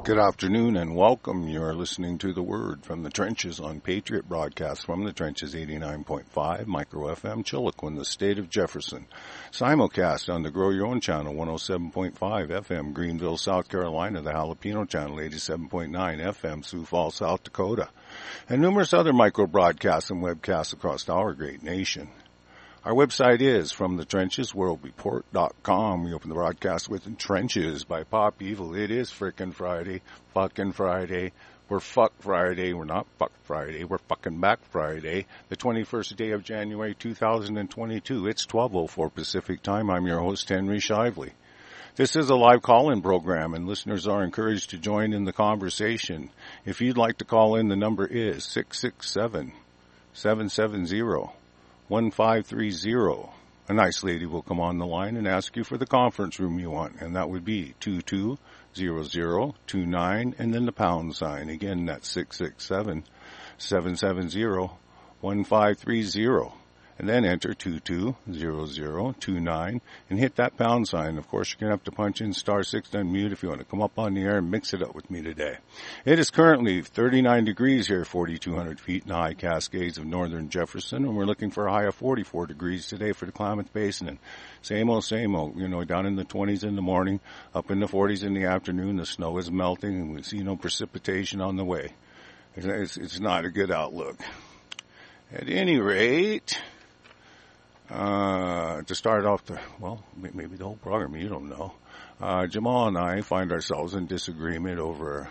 Good afternoon and welcome. You're listening to The Word from the Trenches on Patriot Broadcast from the Trenches 89.5 Micro FM Chiloquin, the state of Jefferson. Simulcast on the Grow Your Own channel 107.5 FM Greenville, South Carolina, the Jalapeno channel 87.9 FM Sioux Falls, South Dakota, and numerous other micro broadcasts and webcasts across our great nation. Our website is FromTheTrenchesWorldReport.com. We open the broadcast with Trenches by Pop Evil. It is frickin' Friday, fucking Friday. We're fuck Friday. We're not fuck Friday. We're fucking back Friday, the 21st day of January 2022. It's 12:04 Pacific time. I'm your host, Henry Shively. This is a live call-in program, and listeners are encouraged to join in the conversation. If you'd like to call in, the number is 667-770-1530. A nice lady will come on the line and ask you for the conference room you want, and that would be 220029 and then the pound sign. Again, that's 667-770-1530. And then enter 220029 and hit that pound sign. Of course, you're going to have to punch in *6 to unmute if you want to come up on the air and mix it up with me today. It is currently 39 degrees here, 4,200 feet in the high Cascades of northern Jefferson, and we're looking for a high of 44 degrees today for the Klamath Basin. And same old, down in the 20s in the morning, up in the 40s in the afternoon. The snow is melting, and we see no precipitation on the way. It's not a good outlook. At any rate, to start off maybe the whole program, you don't know. Jamal and I find ourselves in disagreement over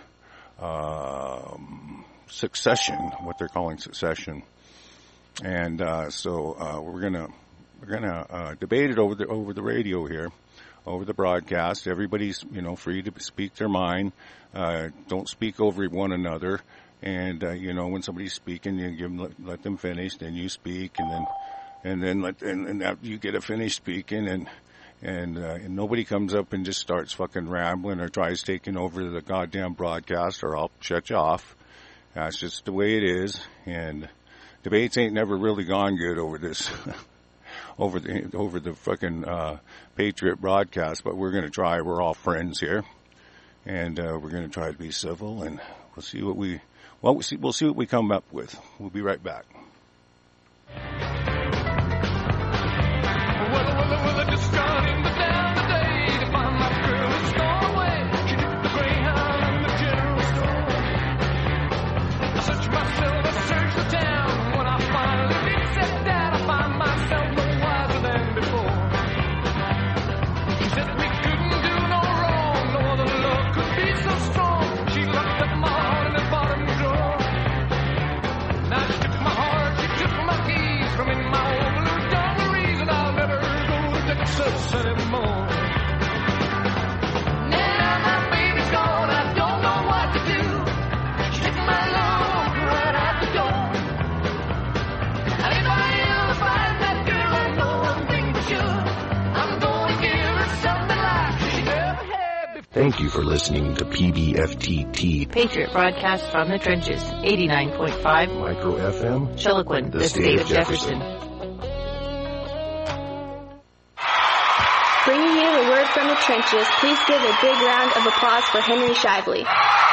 succession, what they're calling succession, and so we're gonna debate it over the radio here, over the broadcast. Everybody's free to speak their mind. Don't speak over one another, and when somebody's speaking, you let them finish, then you speak, and then after you get a finished speaking, and nobody comes up and just starts fucking rambling or tries taking over the goddamn broadcast, or I'll shut you off. That's just the way it is. And debates ain't never really gone good over this, over the fucking Patriot broadcast. But we're gonna try. We're all friends here, and we're gonna try to be civil, and we'll see what we come up with. We'll be right back. Well, I just got in down today to find my girl that's gone away. She took the Greyhound in the general store. I searched myself, I searched the town. When I finally did set down, I find myself no wiser than before. She said we couldn't do no wrong, no other love could be so strong. She locked up my heart in the bottom drawer. Now she took my heart, she took my keys from in my old blue dungarees, and I'll never Texas anymore. Now my baby's gone, I don't know what to do. She took my love right out the door. And if I ever find that girl, I know one thing for sure. I'm going to give her something like she never had before. Thank you for listening to PBFTT, Patriot Broadcast from the Trenches, 89.5 Micro FM Chiloquin, the state of Jefferson. Bringing you the word from the trenches, please give a big round of applause for Henry Shively.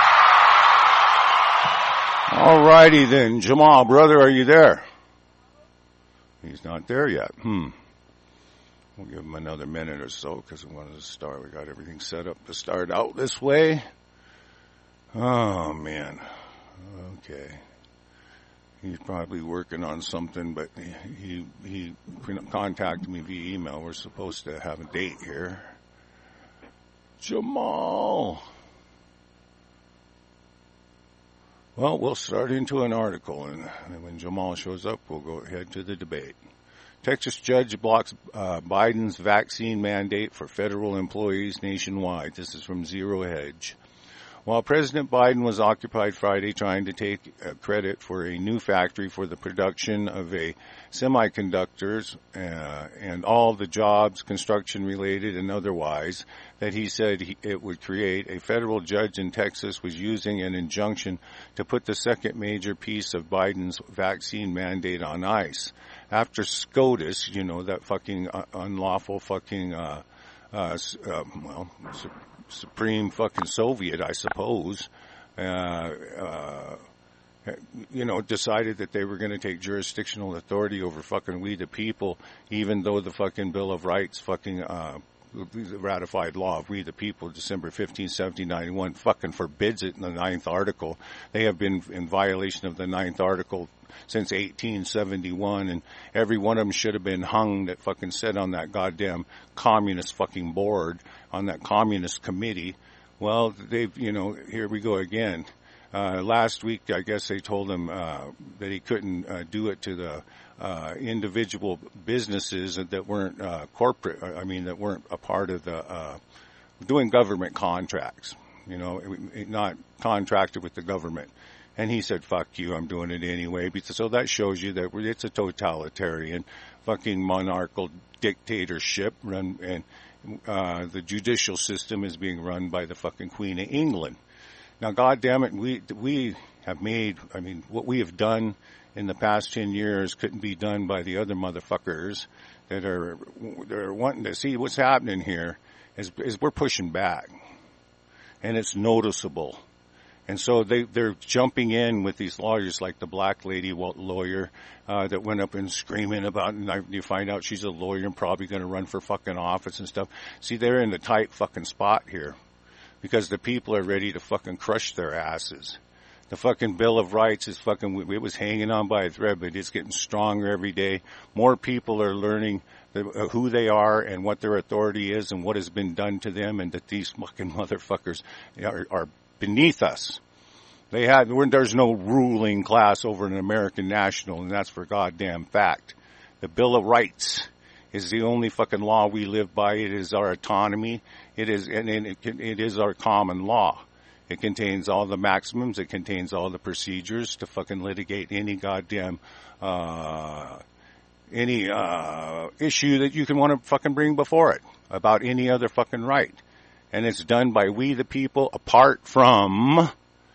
All righty then. Jamal, brother, are you there? He's not there yet. We'll give him another minute or so because we wanted to start. We got everything set up to start out this way. Oh, man. Okay. He's probably working on something, but he contacted me via email. We're supposed to have a date here. Jamal. Well, we'll start into an article, and when Jamal shows up, we'll go ahead to the debate. Texas judge blocks Biden's vaccine mandate for federal employees nationwide. This is from Zero Hedge. While President Biden was occupied Friday trying to take credit for a new factory for the production of semiconductors and all the jobs, construction related and otherwise, that he said it would create, a federal judge in Texas was using an injunction to put the second major piece of Biden's vaccine mandate on ice. After SCOTUS, that fucking unlawful fucking supreme fucking Soviet, I suppose, decided that they were going to take jurisdictional authority over fucking we the people, even though the fucking Bill of Rights fucking, the ratified law of we the people, December 15, 1791, fucking forbids it in the 9th article. They have been in violation of the 9th article since 1871, and every one of them should have been hung that fucking sat on that goddamn communist fucking board, on that communist committee. Well, they've, here we go again. Last week, I guess they told him that he couldn't do it to the individual businesses that weren't corporate. That weren't a part of the doing government contracts. Not contracted with the government. And he said, "Fuck you, I'm doing it anyway." So that shows you that it's a totalitarian, fucking monarchical dictatorship run, and the judicial system is being run by the fucking Queen of England. Now, God damn it, we have made, what we have done in the past 10 years couldn't be done by the other motherfuckers that are wanting to see what's happening here is we're pushing back. And it's noticeable. And so they're jumping in with these lawyers like the black lady lawyer that went up and screaming about, and you find out she's a lawyer and probably going to run for fucking office and stuff. See, they're in the tight fucking spot here. Because the people are ready to fucking crush their asses. The fucking Bill of Rights is fucking, it was hanging on by a thread, but it's getting stronger every day. More people are learning who they are and what their authority is and what has been done to them, and that these fucking motherfuckers are beneath us. There's no ruling class over an American national, and that's for goddamn fact. The Bill of Rights is the only fucking law we live by. It is our autonomy. It is our common law. It contains all the maximums. It contains all the procedures to fucking litigate any goddamn, issue that you can want to fucking bring before it about any other fucking right. And it's done by we the people apart from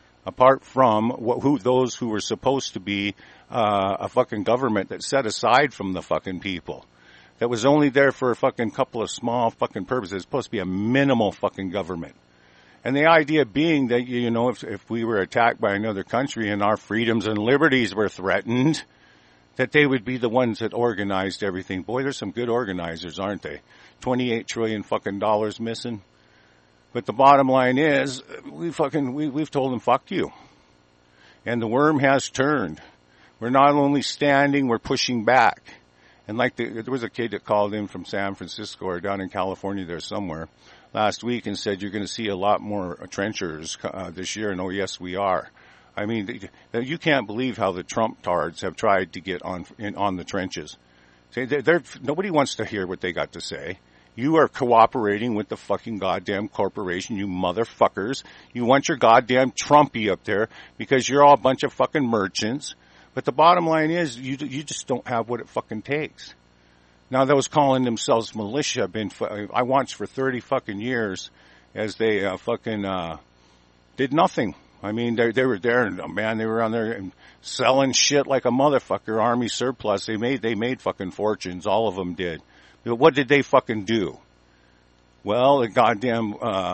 those who were supposed to be, a fucking government that's set aside from the fucking people. That was only there for a fucking couple of small fucking purposes. It's supposed to be a minimal fucking government. And the idea being that, if we were attacked by another country and our freedoms and liberties were threatened, that they would be the ones that organized everything. Boy, there's some good organizers, aren't they? 28 trillion fucking dollars missing. But the bottom line is, we've told them, fuck you. And the worm has turned. We're not only standing, we're pushing back. And there was a kid that called in from San Francisco or down in California there somewhere last week and said, you're going to see a lot more trenchers this year. And oh, yes, we are. You can't believe how the Trump tards have tried to get on the trenches. Nobody wants to hear what they got to say. You are cooperating with the fucking goddamn corporation, you motherfuckers. You want your goddamn Trumpy up there because you're all a bunch of fucking merchants. But the bottom line is, you just don't have what it fucking takes. Now, those calling themselves militia I watched for 30 fucking years as they did nothing. They were there, man, they were on there and selling shit like a motherfucker, army surplus. They made fucking fortunes, all of them did. But what did they fucking do? Well, the goddamn,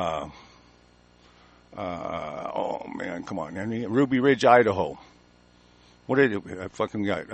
oh man, come on, Ruby Ridge, Idaho. What did it fucking got?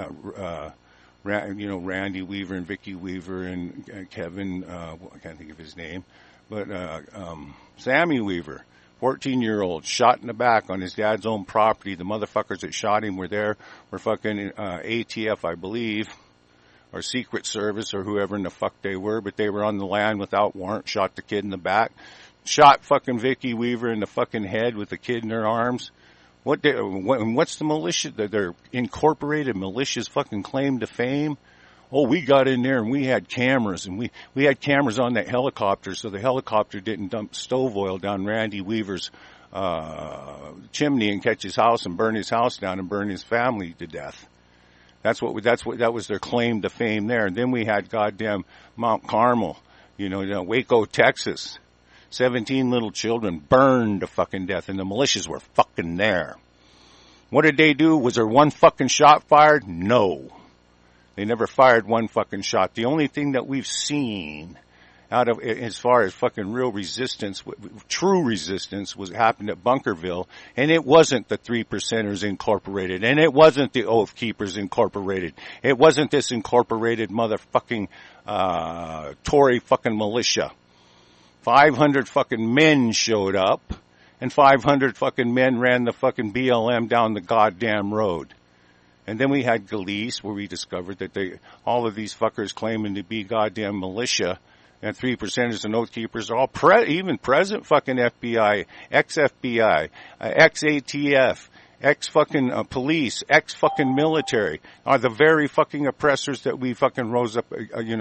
Randy Weaver and Vicky Weaver and Kevin, I can't think of his name, but Sammy Weaver, 14-year-old, shot in the back on his dad's own property. The motherfuckers that shot him were fucking ATF, I believe, or Secret Service or whoever in the fuck they were, but they were on the land without warrant, shot the kid in the back, shot fucking Vicky Weaver in the fucking head with the kid in her arms. What's the militia? Their incorporated militia's fucking claim to fame? Oh, we got in there and we had cameras, and we had cameras on that helicopter, so the helicopter didn't dump stove oil down Randy Weaver's chimney and catch his house and burn his house down and burn his family to death. That was their claim to fame there. And then we had goddamn Mount Carmel, Waco, Texas. 17 little children burned to fucking death, and the militias were fucking there. What did they do? Was there one fucking shot fired? No. They never fired one fucking shot. The only thing that we've seen as far as fucking real resistance, true resistance was happened at Bunkerville, and it wasn't the 3%ers Incorporated, and it wasn't the Oath Keepers Incorporated. It wasn't this incorporated motherfucking, Tory fucking militia. 500 fucking men showed up, and 500 fucking men ran the fucking BLM down the goddamn road. And then we had Gillese, where we discovered that all of these fuckers claiming to be goddamn militia and 3%ers and Oath Keepers are all even present fucking FBI, ex-FBI, ex-ATF, ex-fucking police, ex-fucking military are the very fucking oppressors that we fucking rose up,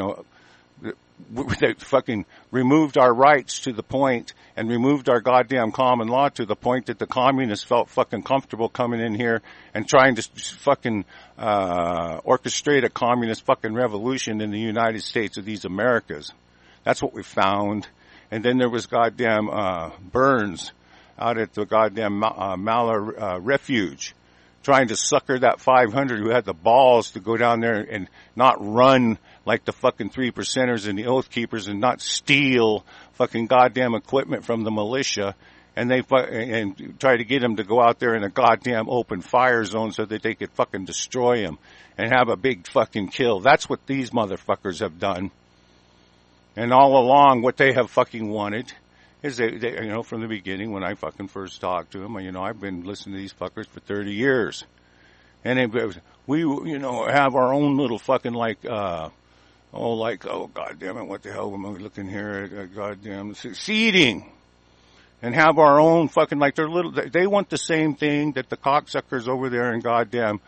that fucking removed our rights to the point and removed our goddamn common law to the point that the communists felt fucking comfortable coming in here and trying to fucking orchestrate a communist fucking revolution in the United States of these Americas. That's what we found. And then there was goddamn Burns out at the goddamn Mala Refuge trying to sucker that 500 who had the balls to go down there and not run like the fucking 3%ers and the Oath Keepers and not steal fucking goddamn equipment from the militia. And and try to get them to go out there in a goddamn open fire zone so that they could fucking destroy him and have a big fucking kill. That's what these motherfuckers have done. And all along, what they have fucking wanted is they from the beginning when I fucking first talked to them, I've been listening to these fuckers for 30 years. And we, have our own little fucking oh, goddamn it, what the hell am I looking here at? Goddamn seeding. And have our own fucking, they want the same thing that the cocksuckers over there in goddamn,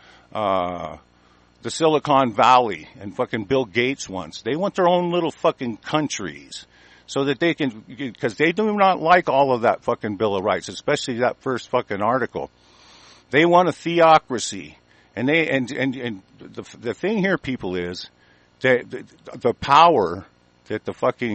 the Silicon Valley and fucking Bill Gates wants. They want their own little fucking countries so that they can, because they do not like all of that fucking Bill of Rights, especially that first fucking article. They want a theocracy. And the thing here, people, is that the power that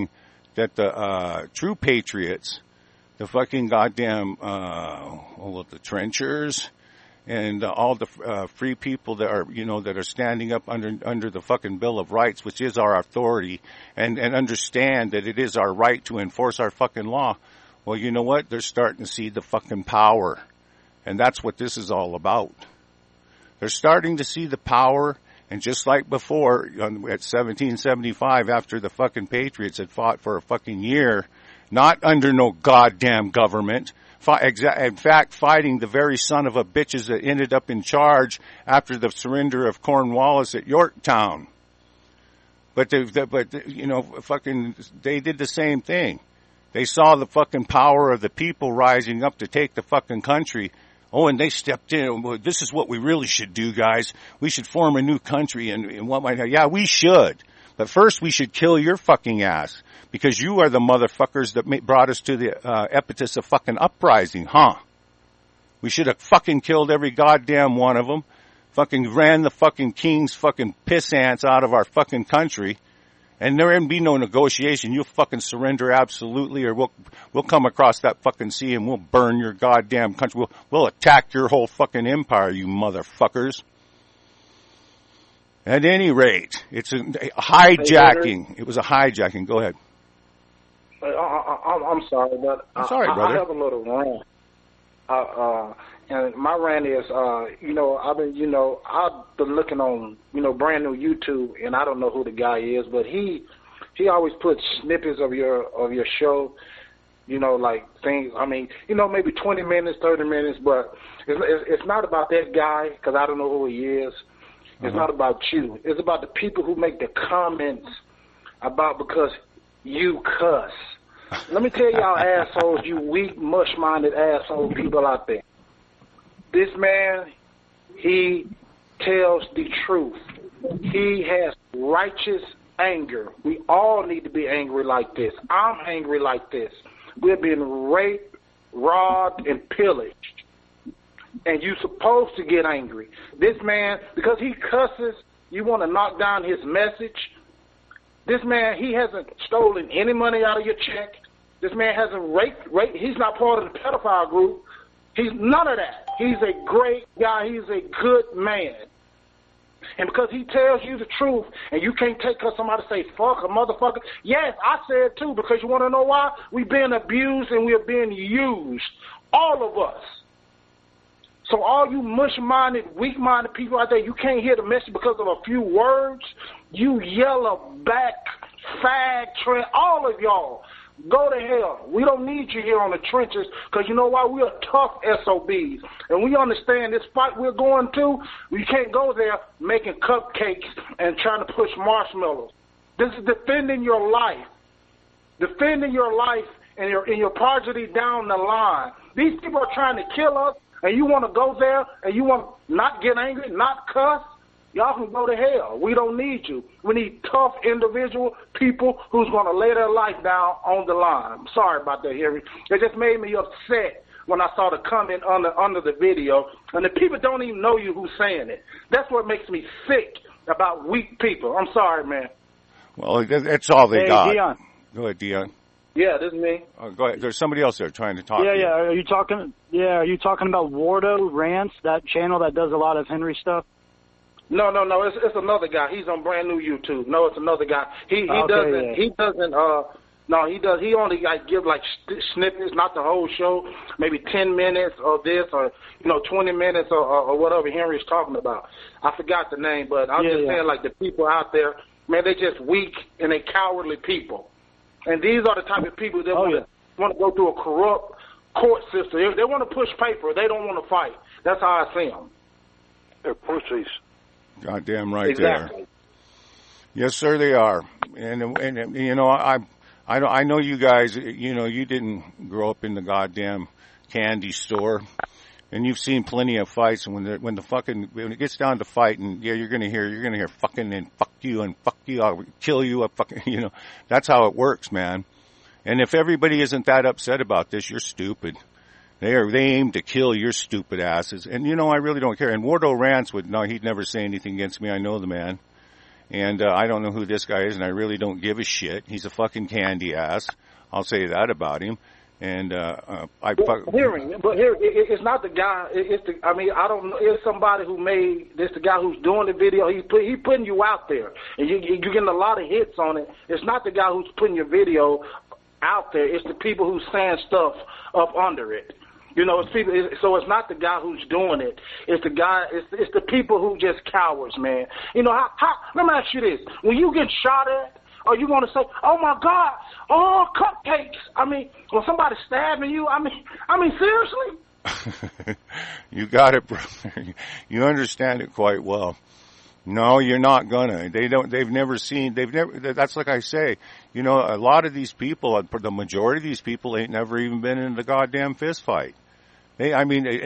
the true patriots, the fucking goddamn, all of the trenchers and all the free people that are, that are standing up under the fucking Bill of Rights, which is our authority, and understand that it is our right to enforce our fucking law. Well, you know what? They're starting to see the fucking power. And that's what this is all about. They're starting to see the power, and just like before, at 1775, after the fucking Patriots had fought for a fucking year, not under no goddamn government, in fact, fighting the very son of a bitches that ended up in charge after the surrender of Cornwallis at Yorktown. But they did the same thing. They saw the fucking power of the people rising up to take the fucking country. Oh, and they stepped in. Well, this is what we really should do, guys. We should form a new country, and what might happen? Yeah, we should. But first, we should kill your fucking ass, because you are the motherfuckers that brought us to the impetus of fucking uprising, huh? We should have fucking killed every goddamn one of them. Fucking ran the fucking king's fucking piss ants out of our fucking country. And there ain't be no negotiation. You'll fucking surrender absolutely, or we'll come across that fucking sea and we'll burn your goddamn country. We'll attack your whole fucking empire, you motherfuckers. At any rate, it's a hijacking. It was a hijacking. Go ahead. I'm sorry, but I'm sorry, brother. I have a little rant. And my rant is, I've been looking on, brand new YouTube, and I don't know who the guy is, but he always puts snippets of your show, like things. I mean, maybe 20 minutes, 30 minutes, but it's not about that guy, because I don't know who he is. It's not about you. It's about the people who make the comments about because you cuss. Let me tell y'all assholes, you weak, mush-minded asshole people out there. This man, he tells the truth. He has righteous anger. We all need to be angry like this. I'm angry like this. We're being raped, robbed, and pillaged. And you're supposed to get angry. This man, because he cusses, you want to knock down his message. This man, he hasn't stolen any money out of your check. This man hasn't raped. He's not part of the pedophile group. He's none of that. He's a great guy. He's a good man. And because he tells you the truth, and you can't take somebody say, fuck a motherfucker. Yes, I said too, because you want to know why? We've been abused and we're being used. All of us. So all you mush-minded, weak-minded people out there, you can't hear the message because of a few words. You yellow back, fag, all of y'all. Go to hell. We don't need you here on the trenches because you know why? We are tough SOBs. And we understand this fight we're going to, we can't go there making cupcakes and trying to push marshmallows. This is defending your life. Defending your life and your progeny down the line. These people are trying to kill us, and you want to go there and you want to not get angry, not cuss. Y'all can go to hell. We don't need you. We need tough individual people who's going to lay their life down on the line. I'm sorry about that, Henry. It just made me upset when I saw the comment under the video. And the people don't even know you who's saying it. That's what makes me sick about weak people. I'm sorry, man. Well, that's all they got. Dion. Go ahead, Dion. Yeah, this is me. Go ahead. There's somebody else there trying to talk. Yeah. Are you talking about Wardo Rants, that channel that does a lot of Henry stuff? No. It's another guy. He's on brand new YouTube. No, it's another guy. He only give like snippets, not the whole show. Maybe 10 minutes of this, or 20 minutes, or whatever Henry's talking about. I forgot the name, but I'm just saying, like, the people out there, man, they just weak and they cowardly people. And these are the type of people that want to go through a corrupt court system. They want to push paper. They don't want to fight. That's how I see them. They're pussies. Goddamn right exactly. There. Yes, sir, they are. And I know you guys. You didn't grow up in the goddamn candy store, and you've seen plenty of fights. And when it gets down to fighting, you're gonna hear fucking and fuck you, I'll kill you, that's how it works, man. And if everybody isn't that upset about this, you're stupid. They aim to kill your stupid asses. And, I really don't care. And Wardo Rants he'd never say anything against me. I know the man. And I don't know who this guy is, and I really don't give a shit. He's a fucking candy ass. I'll say that about him. And it's not the guy. I don't know. It's somebody who made this. The guy who's doing the video. He putting you out there, and you're getting a lot of hits on it. It's not the guy who's putting your video out there. It's the people who's saying stuff up under it. It's people. So it's not the guy who's doing it. It's the guy. It's the people who just cowards, man. Let me ask you this: when you get shot at, or you want to say, "Oh my God, cupcakes." When somebody's stabbing you, seriously. You got it, brother. You understand it quite well. No, you're not gonna. That's like I say, a lot of these people, the majority of these people ain't never even been in the goddamn fist fight. I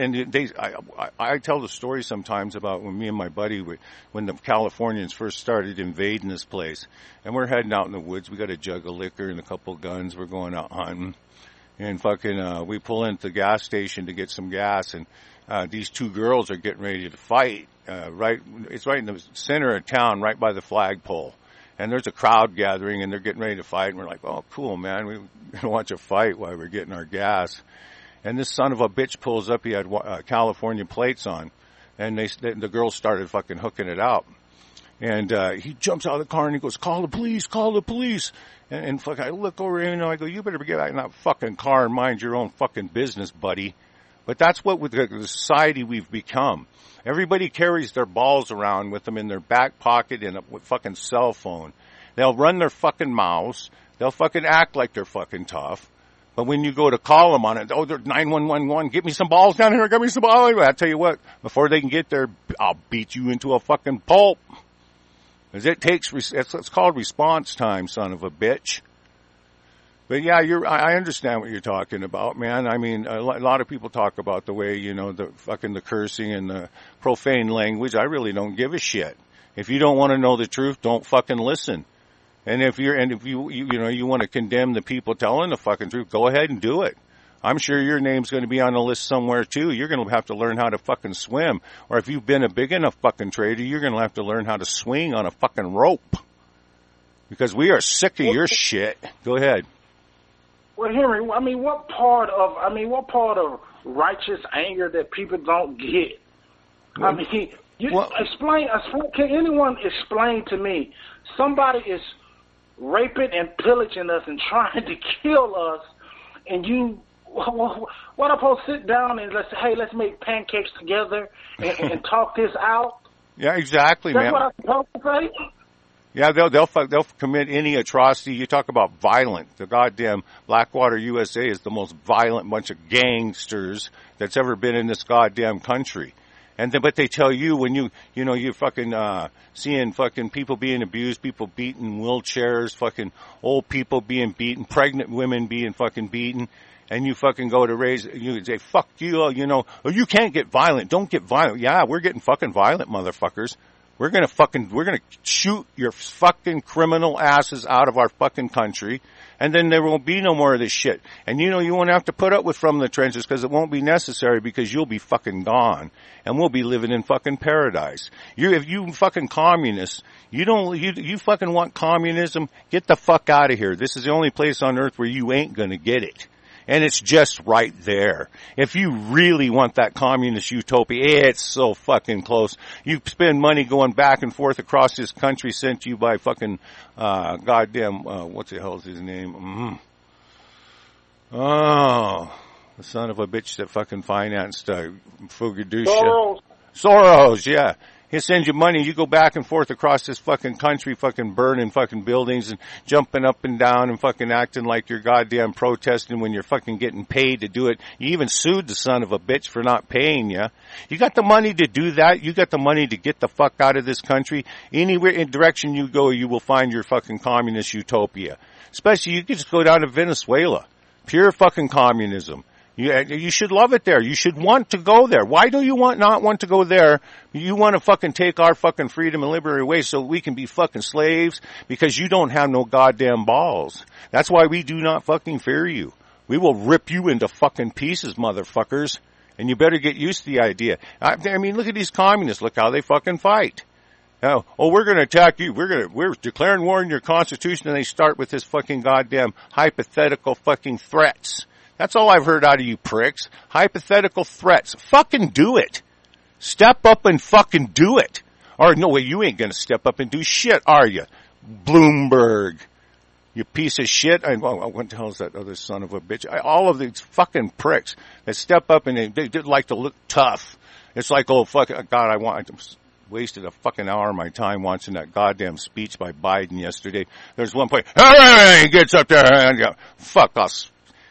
tell the story sometimes about when me and my buddy, when the Californians first started invading this place, and we're heading out in the woods. We got a jug of liquor and a couple of guns. We're going out hunting, and we pull into the gas station to get some gas, and these two girls are getting ready to fight. It's right in the center of town, right by the flagpole. And there's a crowd gathering, and they're getting ready to fight. And we're like, oh, cool, man. We're going to watch a fight while we're getting our gas. And this son of a bitch pulls up. He had California plates on. And the girls started fucking hooking it out. And he jumps out of the car, and he goes, call the police, call the police. And I look over and I go, you better get out in that fucking car and mind your own fucking business, buddy. But that's what with the society we've become. Everybody carries their balls around with them in their back pocket and a fucking cell phone. They'll run their fucking mouths. They'll fucking act like they're fucking tough. But when you go to call them on it, they're 911, get me some balls down here, get me some balls. I tell you what, before they can get there, I'll beat you into a fucking pulp. Because it's called response time, son of a bitch. But yeah, I understand what you're talking about, man. A lot of people talk about the way, the cursing and the profane language. I really don't give a shit. If you don't want to know the truth, don't fucking listen. And if you want to condemn the people telling the fucking truth, go ahead and do it. I'm sure your name's going to be on the list somewhere too. You're going to have to learn how to fucking swim. Or if you've been a big enough fucking trader, you're going to have to learn how to swing on a fucking rope. Because we are sick of your shit. Go ahead. Well, Henry, what part of righteous anger that people don't get? Explain. Can anyone explain to me? Somebody is raping and pillaging us and trying to kill us, and you. What I'm supposed to sit down and let's make pancakes together and talk this out? Yeah, exactly, man. That's what I'm supposed to say? Yeah, they'll commit any atrocity. You talk about violent. The goddamn Blackwater USA is the most violent bunch of gangsters that's ever been in this goddamn country. But they tell you when you're fucking seeing fucking people being abused, people beaten in wheelchairs, fucking old people being beaten, pregnant women being fucking beaten. And you fucking go to raise, you say, fuck you, you can't get violent. Don't get violent. Yeah, we're getting fucking violent, motherfuckers. We're gonna shoot your fucking criminal asses out of our fucking country. And then there won't be no more of this shit. And you won't have to put up with From the Trenches because it won't be necessary because you'll be fucking gone. And we'll be living in fucking paradise. If you fucking communists, you fucking want communism, get the fuck out of here. This is the only place on earth where you ain't gonna get it. And it's just right there. If you really want that communist utopia, it's so fucking close. You spend money going back and forth across this country sent you by fucking, goddamn, what the hell is his name? Oh, the son of a bitch that fucking financed, Fugadusha. Soros, yeah. He'll send you money. You go back and forth across this fucking country, fucking burning fucking buildings and jumping up and down and fucking acting like you're goddamn protesting when you're fucking getting paid to do it. You even sued the son of a bitch for not paying you. You got the money to do that. You got the money to get the fuck out of this country. Anywhere in direction you go, you will find your fucking communist utopia. Especially, you can just go down to Venezuela. Pure fucking communism. You should love it there. You should want to go there. Why do you not want to go there? You want to fucking take our fucking freedom and liberty away so we can be fucking slaves because you don't have no goddamn balls. That's why we do not fucking fear you. We will rip you into fucking pieces, motherfuckers. And you better get used to the idea. I mean, look at these communists. Look how they fucking fight. Oh, we're going to attack you. We're declaring war on your constitution, and they start with this fucking goddamn hypothetical fucking threats. That's all I've heard out of you pricks. Hypothetical threats. Fucking do it. Step up and fucking do it. Or no way, you ain't gonna step up and do shit, are you? Bloomberg. You piece of shit. What the hell is that other son of a bitch? All of these fucking pricks that step up and they like to look tough. It's like, oh, fuck, God, I wasted a fucking hour of my time watching that goddamn speech by Biden yesterday. There's one point, hey, gets up there and go, fuck us.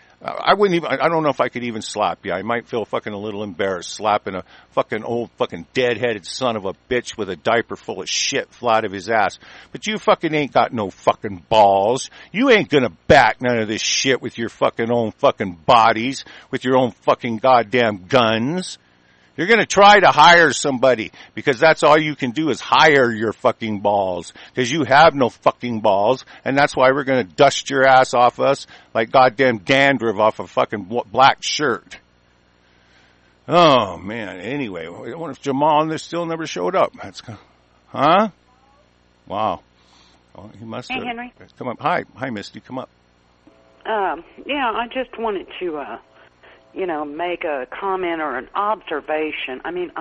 I don't know if I could even slap you. I might feel fucking a little embarrassed slapping a fucking old fucking dead-headed son of a bitch with a diaper full of shit flat of his ass. But you fucking ain't got no fucking balls. You ain't gonna back none of this shit with your fucking own fucking bodies, with your own fucking goddamn guns. You're going to try to hire somebody because that's all you can do is hire your fucking balls because you have no fucking balls, and that's why we're going to dust your ass off us like goddamn dandruff off a fucking black shirt. Oh, man. Anyway, I wonder if Jamal still never showed up. Huh? Wow. Well, he must have. Hey, Henry. Come up. Hi, Misty. Come up. Yeah, I just wanted to... make a comment or an observation. I mean,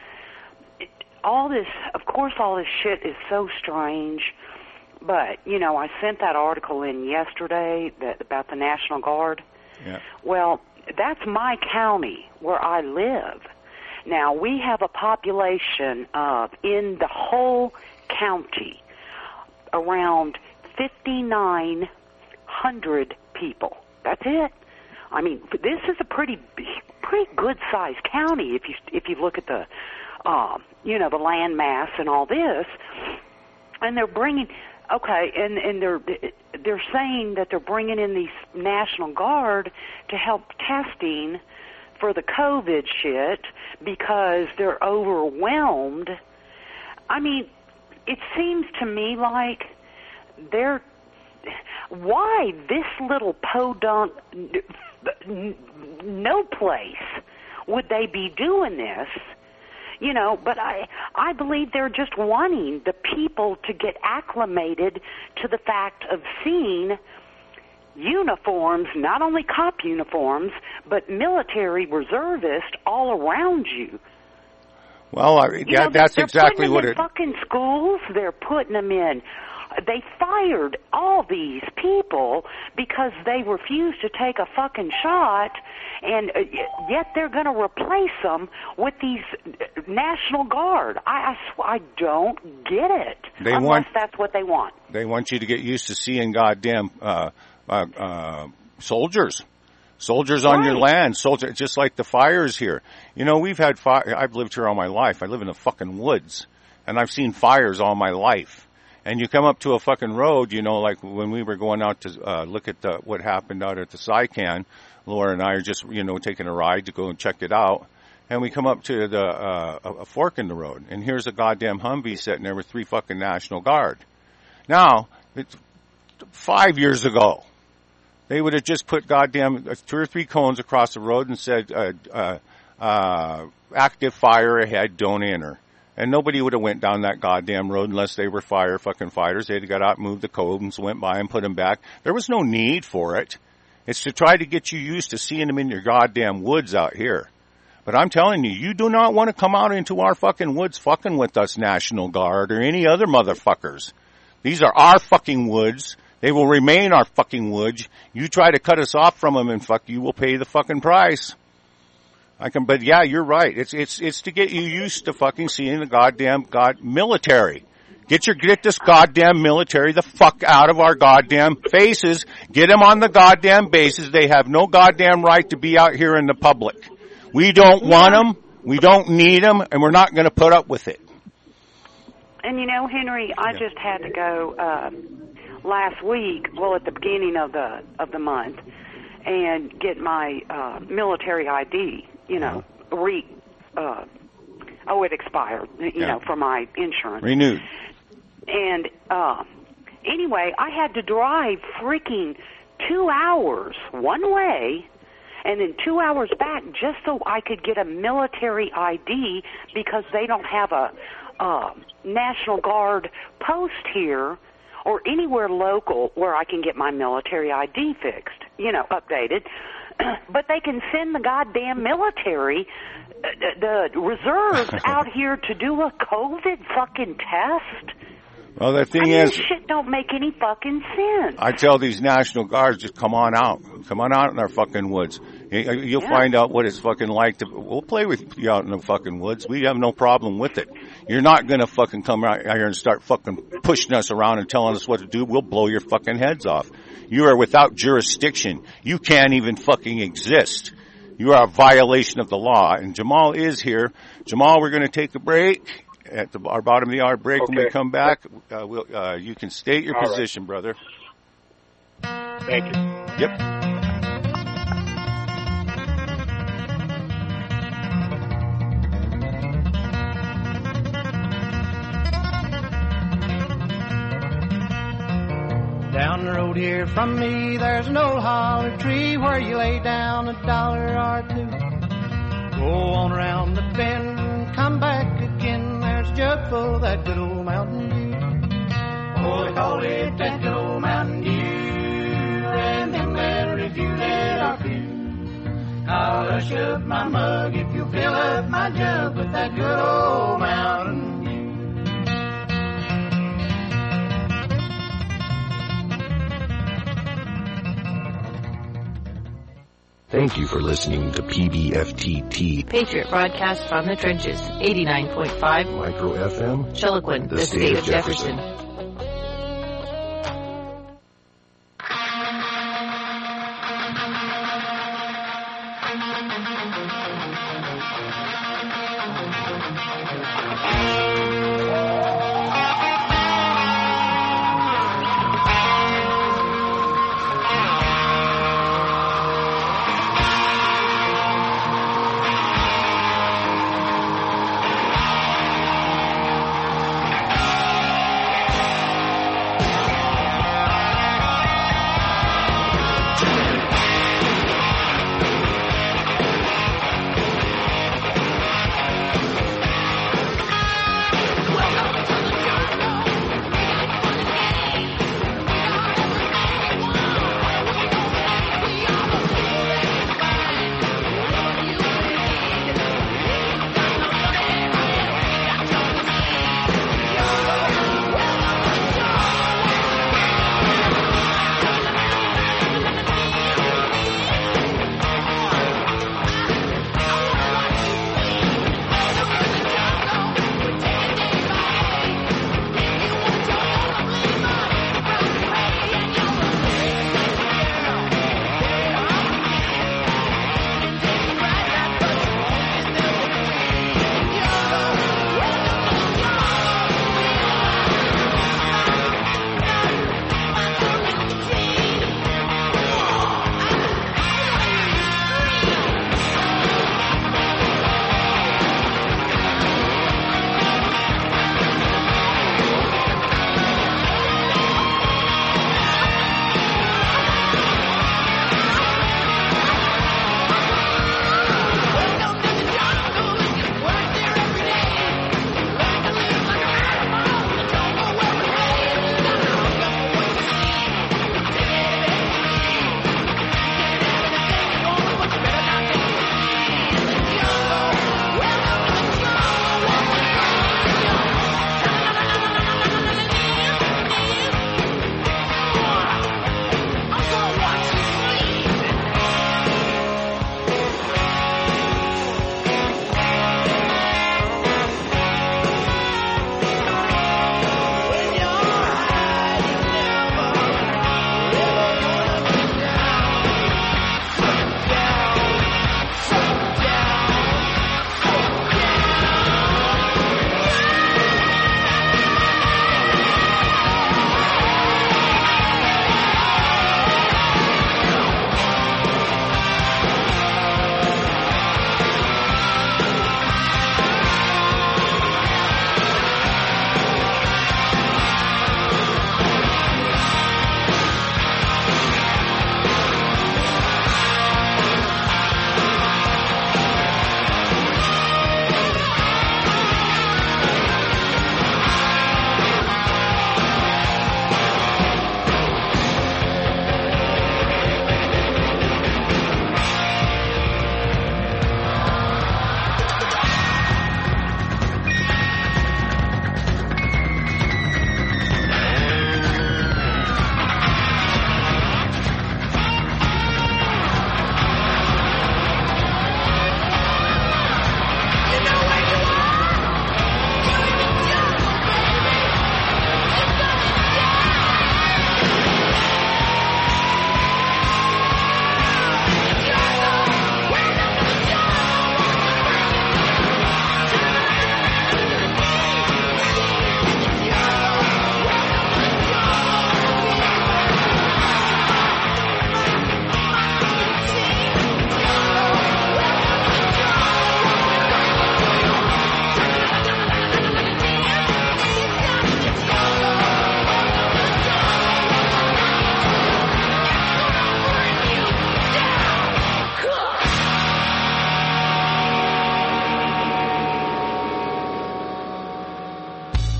all this shit is so strange, but, I sent that article in yesterday about the National Guard. Yeah. Well, that's my county where I live. Now, we have a population of, in the whole county, around 5,900 people. That's it. I mean, this is a pretty good-sized county if you look at the, the land mass and all this. And they're bringing, and they're saying that they're bringing in these National Guard to help testing for the COVID shit because they're overwhelmed. I mean, it seems to me like why this little podunk? No place would they be doing this, but I believe they're just wanting the people to get acclimated to the fact of seeing uniforms, not only cop uniforms, but military reservists all around you. Well, that's exactly what it. Fucking schools, they're putting them in. They fired all these people because they refused to take a fucking shot, and yet they're going to replace them with these National Guard. I don't get it. Unless that's what they want. They want you to get used to seeing goddamn soldiers. Soldiers on your land, just like the fires here. You know, we've had I've lived here all my life. I live in the fucking woods, and I've seen fires all my life. And you come up to a fucking road, you know, like when we were going out to look at what happened out at the Sycan. Laura and I are just, you know, taking a ride to go and check it out. And we come up to a fork in the road, and here's a goddamn Humvee sitting there with 3 fucking National Guard. Now, 5 years ago, they would have just put goddamn 2 or 3 cones across the road and said, active fire ahead, don't enter. And nobody would have went down that goddamn road unless they were fucking fighters. They'd have got out, moved the cones, went by and put them back. There was no need for it. It's to try to get you used to seeing them in your goddamn woods out here. But I'm telling you, you do not want to come out into our fucking woods fucking with us, National Guard, or any other motherfuckers. These are our fucking woods. They will remain our fucking woods. You try to cut us off from them and you will pay the fucking price. But yeah, you're right. It's to get you used to fucking seeing the goddamn military. Get this goddamn military the fuck out of our goddamn faces. Get them on the goddamn bases. They have no goddamn right to be out here in the public. We don't want them. We don't need them, and we're not going to put up with it. And you know, Henry, I just had to go last week. Well, at the beginning of the month, and get my military ID. You know, it expired, you know, for my insurance. Renewed. And anyway, I had to drive freaking 2 hours one way and then 2 hours back just so I could get a military ID because they don't have a National Guard post here or anywhere local where I can get my military ID fixed, you know, updated. But they can send the goddamn military, the reserves out here to do a COVID fucking test. Well, the thing is, this shit don't make any fucking sense. I tell these National Guards, just come on out in our fucking woods. You'll find out what it's fucking like we'll play with you out in the fucking woods. We have no problem with it. You're not gonna fucking come out here and start fucking pushing us around and telling us what to do. We'll blow your fucking heads off. You are without jurisdiction. You can't even fucking exist. You are a violation of the law. And Jamal is here. Jamal, we're gonna take a break. At our bottom of the hour break, okay. When we come back, you can state your position, brother. Thank you. Yep. Down the road here from me, there's an old holler tree where you lay down $1 or $2. Go on around the bend and come back again. There's a jug full of that good old Mountain Dew. Oh, they call it that good old Mountain Dew. And them better if you let our few. I'll hush up my mug if you fill up my jug with that good old Mountain Dew. Thank you for listening to PBFTT. Patriot broadcast from the trenches, 89.5 Micro FM. Chiloquin, the state of Jefferson.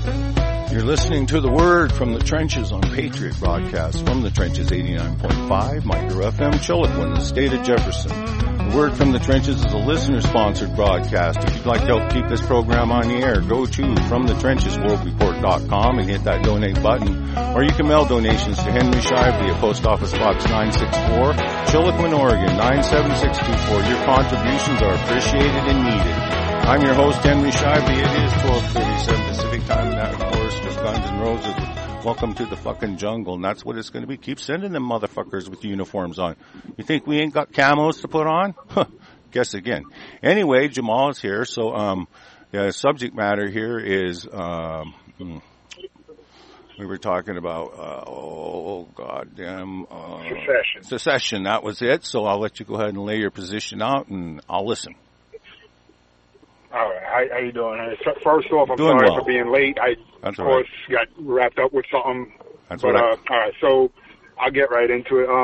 You're listening to The Word from the Trenches on Patriot Broadcast from the Trenches 89.5, Micro FM, Chiloquin, the state of Jefferson. The Word from the Trenches is a listener-sponsored broadcast. If you'd like to help keep this program on the air, go to FromTheTrenchesWorldReport.com and hit that donate button. Or you can mail donations to Henry Shive via Post Office Box 964, Chiloquin, Oregon 97624. Your contributions are appreciated and needed. I'm your host, Henry Shive. It is 12:37 Pacific time, and that, of course, just Guns N' Roses. Welcome to the fucking jungle, and that's what it's going to be. Keep sending them motherfuckers with uniforms on. You think we ain't got camos to put on? Guess again. Anyway, Jamal is here, so the subject matter here is we were talking about secession. That was it. So I'll let you go ahead and lay your position out, and I'll listen. All right, how you doing? First off, I'm doing sorry well. For being late. I, That's of course, got wrapped up with something. That's but, all right, so I'll get right into it.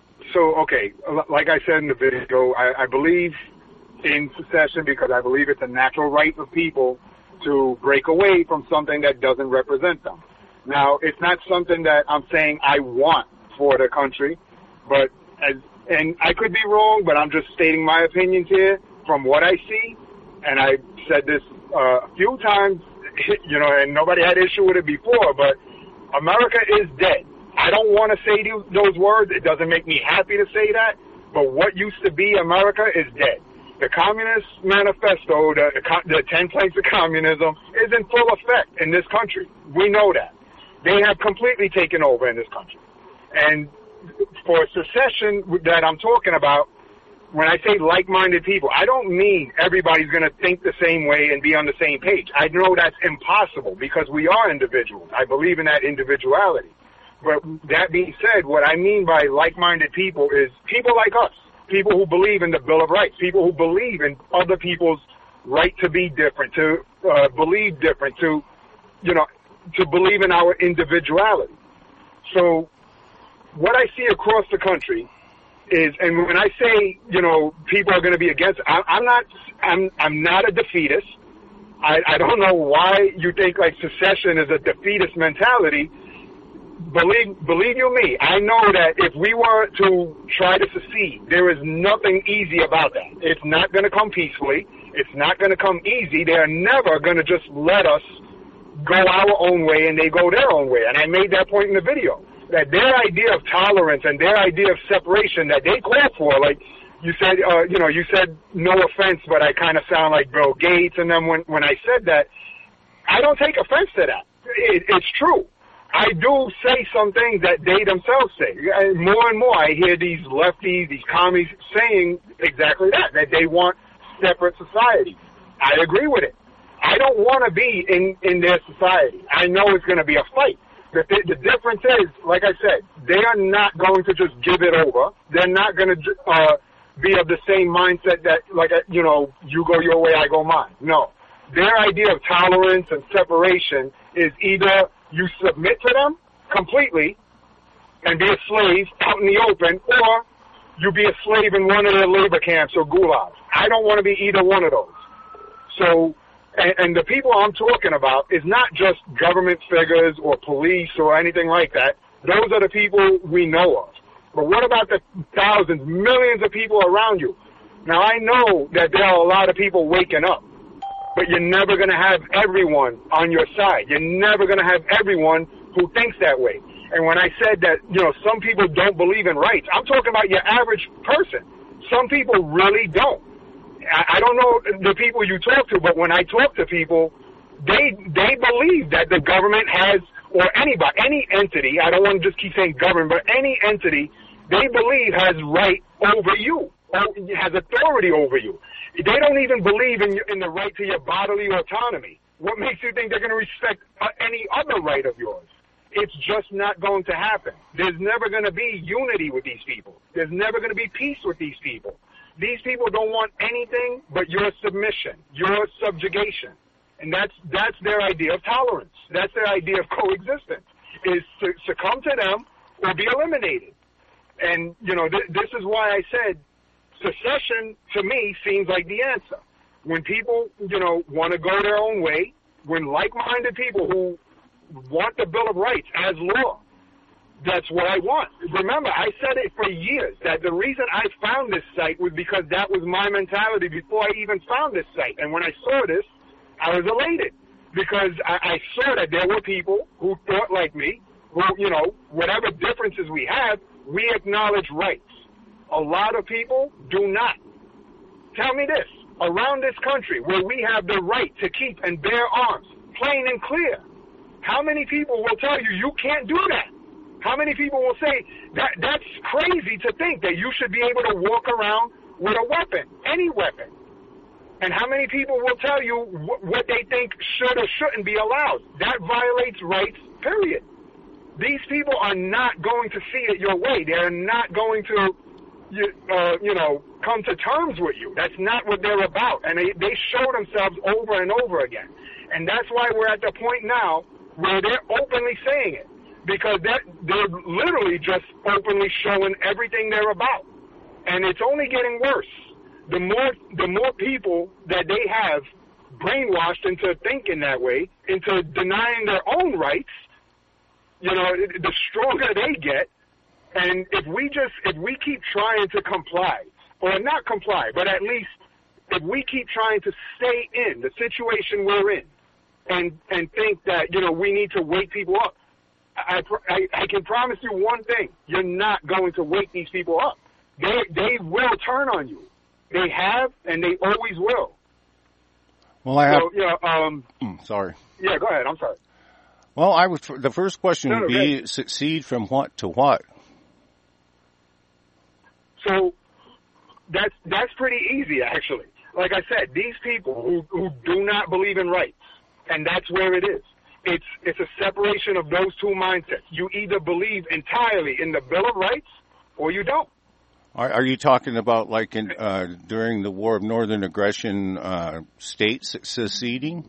Okay, like I said in the video, I believe in secession because I believe it's a natural right of people to break away from something that doesn't represent them. Now, it's not something that I'm saying I want for the country, but and I could be wrong, but I'm just stating my opinions here from what I see. And I said this a few times, and nobody had issue with it before, but America is dead. I don't want to say those words. It doesn't make me happy to say that, but what used to be America is dead. The Communist Manifesto, the 10 planks of communism, is in full effect in this country. We know that. They have completely taken over in this country. And for secession that I'm talking about, when I say like-minded people, I don't mean everybody's going to think the same way and be on the same page. I know that's impossible because we are individuals. I believe in that individuality. But that being said, what I mean by like-minded people is people like us, people who believe in the Bill of Rights, people who believe in other people's right to be different, to believe different, to believe in our individuality. So what I see across the country is, and when I say, people are going to be against, I'm not a defeatist. I don't know why you think like secession is a defeatist mentality. Believe you me, I know that if we were to try to secede, there is nothing easy about that. It's not going to come peacefully. It's not going to come easy. They are never going to just let us go our own way and they go their own way. And I made that point in the video. That their idea of tolerance and their idea of separation that they call for, like you said, you said no offense, but I kind of sound like Bill Gates. And then when I said that, I don't take offense to that. It's true. I do say some things that they themselves say. More and more, I hear these lefties, these commies saying exactly that they want separate society. I agree with it. I don't want to be in their society. I know it's going to be a fight. The difference is, like I said, they are not going to just give it over. They're not going to be of the same mindset that, you go your way, I go mine. No. Their idea of tolerance and separation is either you submit to them completely and be a slave out in the open, or you be a slave in one of their labor camps or gulags. I don't want to be either one of those. So... And the people I'm talking about is not just government figures or police or anything like that. Those are the people we know of. But what about the thousands, millions of people around you? Now, I know that there are a lot of people waking up, but you're never going to have everyone on your side. You're never going to have everyone who thinks that way. And when I said that, some people don't believe in rights, I'm talking about your average person. Some people really don't. I don't know the people you talk to, but when I talk to people, they believe that the government has, or anybody, any entity, I don't want to just keep saying government, but any entity, they believe has right over you, or has authority over you. They don't even believe in the right to your bodily autonomy. What makes you think they're going to respect any other right of yours? It's just not going to happen. There's never going to be unity with these people. There's never going to be peace with these people. These people don't want anything but your submission, your subjugation. And that's their idea of tolerance. That's their idea of coexistence, is to succumb to them or be eliminated. And, this is why I said secession, to me, seems like the answer. When people, want to go their own way, when like-minded people who want the Bill of Rights as law, that's what I want. Remember, I said it for years, that the reason I found this site was because that was my mentality before I even found this site. And when I saw this, I was elated because I saw that there were people who thought like me, who, you know, whatever differences we have, we acknowledge rights. A lot of people do not. Tell me this, around this country where we have the right to keep and bear arms, plain and clear, how many people will tell you you can't do that? How many people will say that's crazy to think that you should be able to walk around with a weapon, any weapon? And how many people will tell you what they think should or shouldn't be allowed? That violates rights, period. These people are not going to see it your way. They're not going to, come to terms with you. That's not what they're about. And they show themselves over and over again. And that's why we're at the point now where they're openly saying it. Because they're literally just openly showing everything they're about. And it's only getting worse. The more people that they have brainwashed into thinking that way, into denying their own rights, the stronger they get. And if we keep trying to comply, or not comply, but at least if we keep trying to stay in the situation we're in and think that, we need to wake people up, I can promise you one thing. You're not going to wake these people up. They will turn on you. They have, and they always will. Well, I have... sorry. Yeah, go ahead. I'm sorry. Well, the first question would be, succeed from what to what? So that's pretty easy, actually. Like I said, these people who do not believe in rights, and that's where it is. It's a separation of those two mindsets. You either believe entirely in the Bill of Rights or you don't. Are you talking about like during the War of Northern Aggression, states seceding?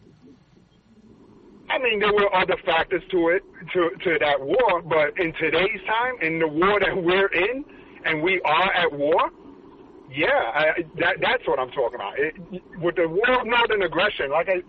I mean, there were other factors to it, to that war, but in today's time, in the war that we're in, and we are at war, yeah, that's what I'm talking about. With the War of Northern Aggression,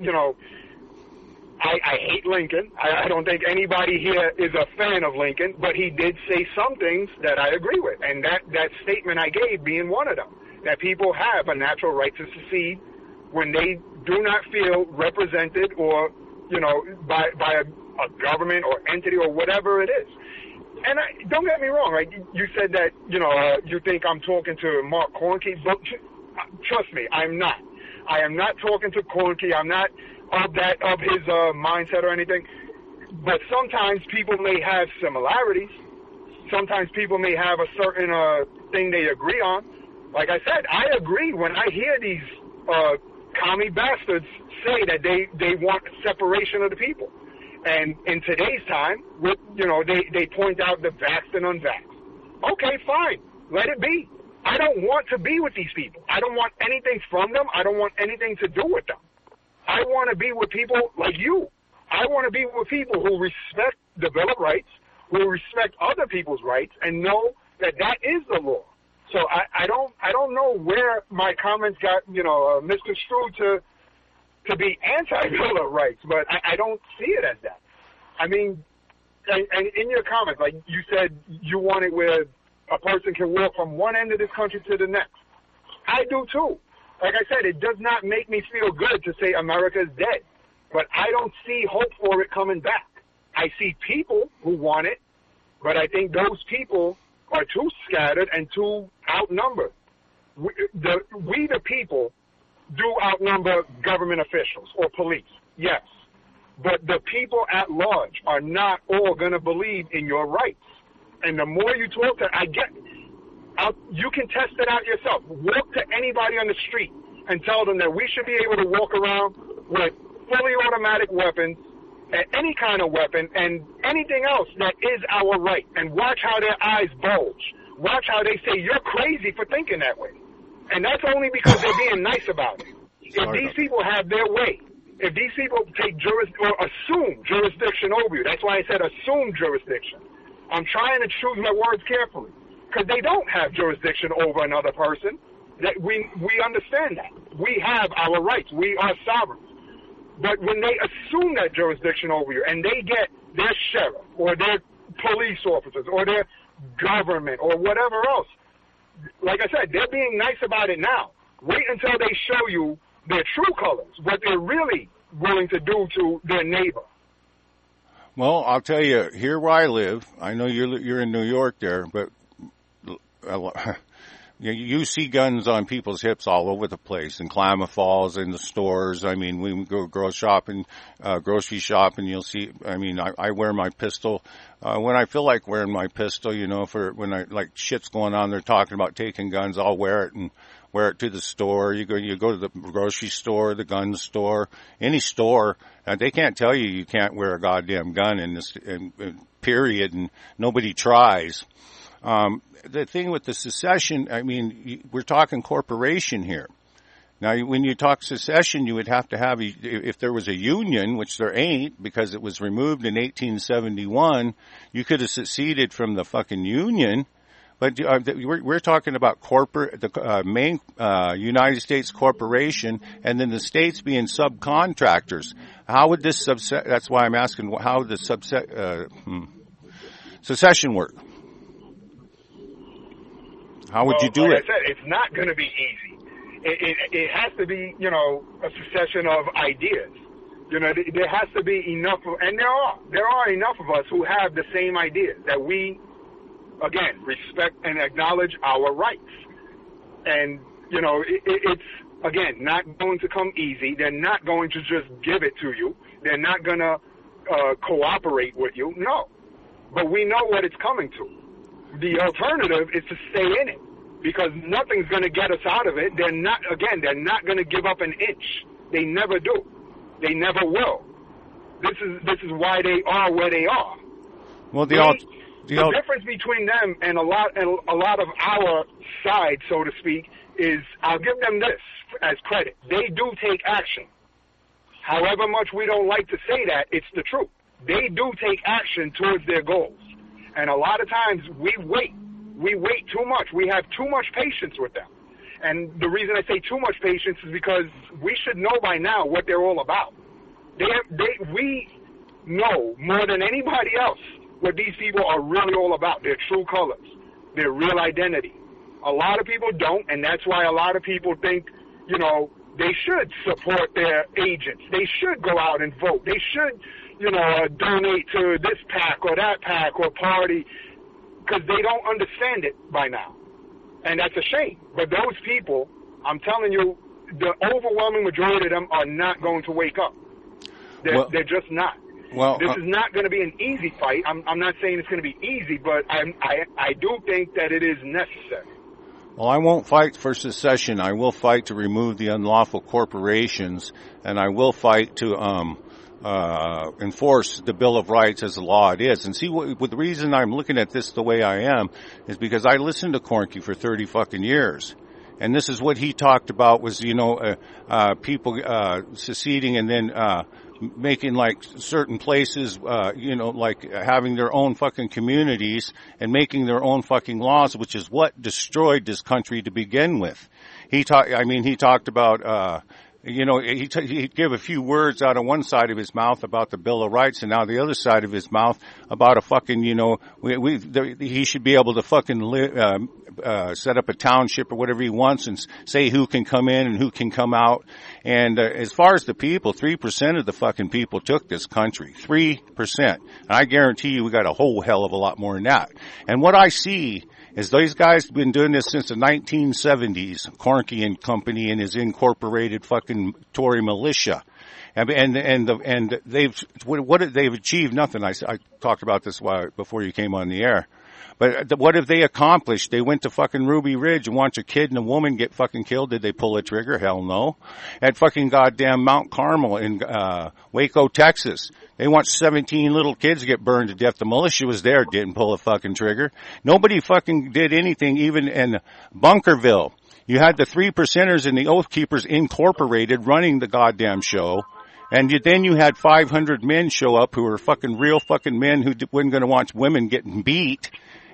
I hate Lincoln. I don't think anybody here is a fan of Lincoln, but he did say some things that I agree with. And that statement I gave being one of them, that people have a natural right to secede when they do not feel represented or, by a government or entity or whatever it is. And don't get me wrong, right? You said that, you think I'm talking to Mark Kornke, but trust me, I'm not. I am not talking to Kornke. I'm not of his mindset or anything, but sometimes people may have similarities. Sometimes people may have a certain thing they agree on. Like I said, I agree when I hear these commie bastards say that they want separation of the people. And in today's time, they point out the vaxxed and unvaxxed. Okay, fine, let it be. I don't want to be with these people. I don't want anything from them. I don't want anything to do with them. I want to be with people like you. I want to be with people who respect the Bill of Rights, who respect other people's rights, and know that is the law. So I don't know where my comments got misconstrued to be anti-Bill of Rights, but I don't see it as that. I mean, and in your comments, like you said, you want it where a person can walk from one end of this country to the next. I do too. Like I said, it does not make me feel good to say America is dead, but I don't see hope for it coming back. I see people who want it, but I think those people are too scattered and too outnumbered. We the people, do outnumber government officials or police, yes, but the people at large are not all going to believe in your rights. And the more you talk to, you can test it out yourself. Walk to anybody on the street and tell them that we should be able to walk around with fully automatic weapons, any kind of weapon, and anything else that is our right. And watch how their eyes bulge. Watch how they say, you're crazy for thinking that way. And that's only because they're being nice about it. If these people have their way, if these people take assume jurisdiction over you, that's why I said assume jurisdiction. I'm trying to choose my words carefully. Because they don't have jurisdiction over another person. That we understand that. We have our rights. We are sovereign. But when they assume that jurisdiction over you and they get their sheriff or their police officers or their government or whatever else, like I said, they're being nice about it now. Wait until they show you their true colors, what they're really willing to do to their neighbor. Well, I'll tell you, here where I live, I know you're in New York there, but you see guns on people's hips all over the place, in Klamath Falls, in the stores. I mean, we go grocery shopping, you'll see, I mean, I wear my pistol, when I feel like wearing my pistol, you know, for when like shit's going on, they're talking about taking guns, I'll wear it and wear it to the store. You go to the grocery store, the gun store, any store, they can't tell you can't wear a goddamn gun in this, period, and nobody tries. The thing with the secession, I mean, we're talking corporation here. Now, when you talk secession, you would have to have, if there was a union, which there ain't, because it was removed in 1871, you could have seceded from the fucking union. But we're talking about the main United States corporation, and then the states being subcontractors. How would this that's why I'm asking, how would the secession work? How would you do it? Like I said, it's not going to be easy. It has to be, you know, a succession of ideas. You know, there has to be enough, and there are enough of us who have the same ideas, that we, again, respect and acknowledge our rights. And, you know, it's, again, not going to come easy. They're not going to just give it to you. They're not going to cooperate with you. No. But we know what it's coming to. The alternative is to stay in it, because nothing's going to get us out of it. They're not going to give up an inch. They never do. They never will. This is why they are where they are. Well, the difference between them and a lot of our side, so to speak, is, I'll give them this as credit. They do take action. However much we don't like to say that, it's the truth. They do take action towards their goals. And a lot of times we wait. We wait too much. We have too much patience with them. And the reason I say too much patience is because we should know by now what they're all about. We know more than anybody else what these people are really all about, their true colors, their real identity. A lot of people don't, and that's why a lot of people think, you know, they should support their agents. They should go out and vote. They should, you know, donate to this PAC or that PAC or party, because they don't understand it by now. And that's a shame. But those people, I'm telling you, the overwhelming majority of them are not going to wake up. They're just not. Well, this is not going to be an easy fight. I'm not saying it's going to be easy, but I do think that it is necessary. Well, I won't fight for secession. I will fight to remove the unlawful corporations, and I will fight to enforce the Bill of Rights as the law it is. And see, what the reason I'm looking at this the way I am is because I listened to Corky for 30 fucking years. And this is what he talked about was, you know, people seceding and then making like certain places, you know, like having their own fucking communities and making their own fucking laws, which is what destroyed this country to begin with. He talked about, you know, he'd give a few words out of one side of his mouth about the Bill of Rights, and now the other side of his mouth about a fucking, you know, he should be able to fucking set up a township or whatever he wants and say who can come in and who can come out. And as far as the people, 3% of the fucking people took this country. 3%. And I guarantee you we got a whole hell of a lot more than that. And what I see is these guys have been doing this since the 1970s, Corky and Company and his incorporated fucking Tory militia. And they've achieved nothing. I talked about this before you came on the air. But what have they accomplished? They went to fucking Ruby Ridge and watched a kid and a woman get fucking killed. Did they pull a trigger? Hell no. At fucking goddamn Mount Carmel in Waco, Texas, they watched 17 little kids get burned to death. The militia was there, didn't pull a fucking trigger. Nobody fucking did anything. Even in Bunkerville, you had the 3%ers and the Oath Keepers Incorporated running the goddamn show. And then you had 500 men show up who were fucking real fucking men who weren't going to watch women getting beat.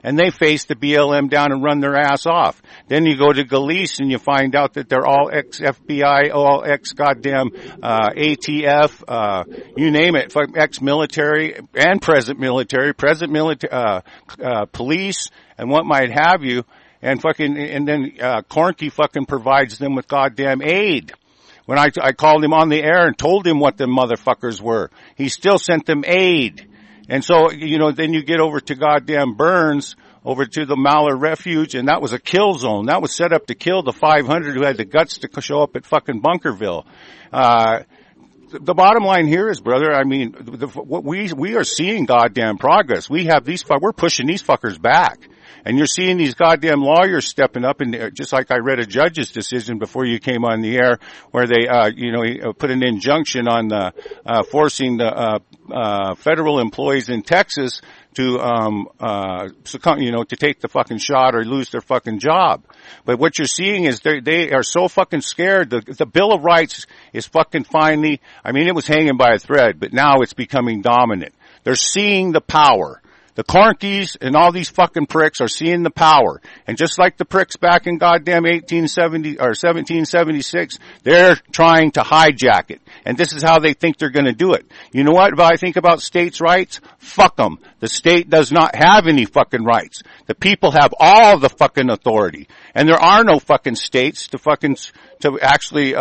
and they face the BLM down and run their ass off. Then you go to Galice and you find out that they're all ex-FBI, all ex-goddamn ATF, you name it, ex-military and present military, police, and what might have you. And then Cornky fucking provides them with goddamn aid. When I called him on the air and told him what the motherfuckers were, he still sent them aid. And so, then you get over to goddamn Burns, over to the Maller Refuge, and that was a kill zone. That was set up to kill the 500 who had the guts to show up at fucking Bunkerville. The bottom line here is, brother, I mean, we are seeing goddamn progress. We're pushing these fuckers back. And you're seeing these goddamn lawyers stepping up, and just like I read a judge's decision before you came on the air, where they, he put an injunction on forcing the federal employees in Texas to succumb, to take the fucking shot or lose their fucking job. But what you're seeing is they are so fucking scared. The Bill of Rights is fucking finally, I mean, it was hanging by a thread, but now it's becoming dominant. They're seeing the power. The Cornkys and all these fucking pricks are seeing the power. And just like the pricks back in goddamn 1870 or 1776, they're trying to hijack it. And this is how they think they're going to do it. You know what I think about states' rights? Fuck them. The state does not have any fucking rights. The people have all the fucking authority. And there are no fucking states to actually,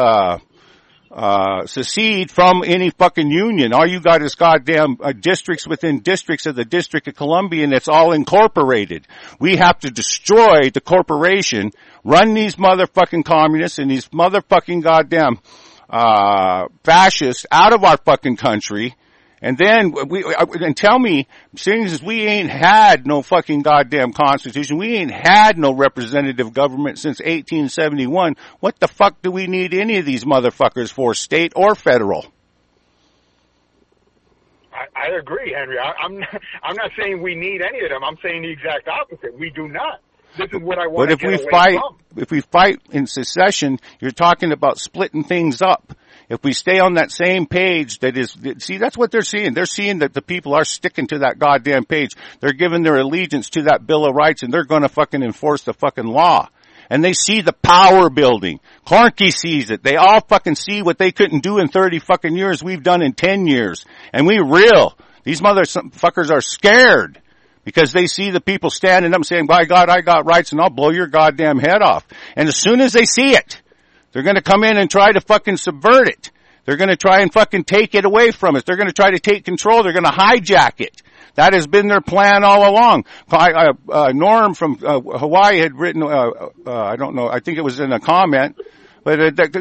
secede from any fucking union. All you got is goddamn districts within districts of the District of Columbia, and it's all incorporated. We have to destroy the corporation, run these motherfucking communists and these motherfucking goddamn fascists out of our fucking country. And then tell me, seeing as we ain't had no fucking goddamn constitution, we ain't had no representative government since 1871, what the fuck do we need any of these motherfuckers for, state or federal? I agree, Henry. I'm not saying we need any of them. I'm saying the exact opposite. We do not. This is what I want to get away from. If we fight in secession, you're talking about splitting things up. If we stay on that same page, that's what they're seeing. They're seeing that the people are sticking to that goddamn page. They're giving their allegiance to that Bill of Rights, and they're going to fucking enforce the fucking law. And they see the power building. Cornky sees it. They all fucking see what they couldn't do in 30 fucking years we've done in 10 years. And these motherfuckers are scared. Because they see the people standing up saying, by God, I got rights, and I'll blow your goddamn head off. And as soon as they see it, they're going to come in and try to fucking subvert it. They're going to try and fucking take it away from us. They're going to try to take control. They're going to hijack it. That has been their plan all along. Norm from Hawaii had written, I don't know, I think it was in a comment, but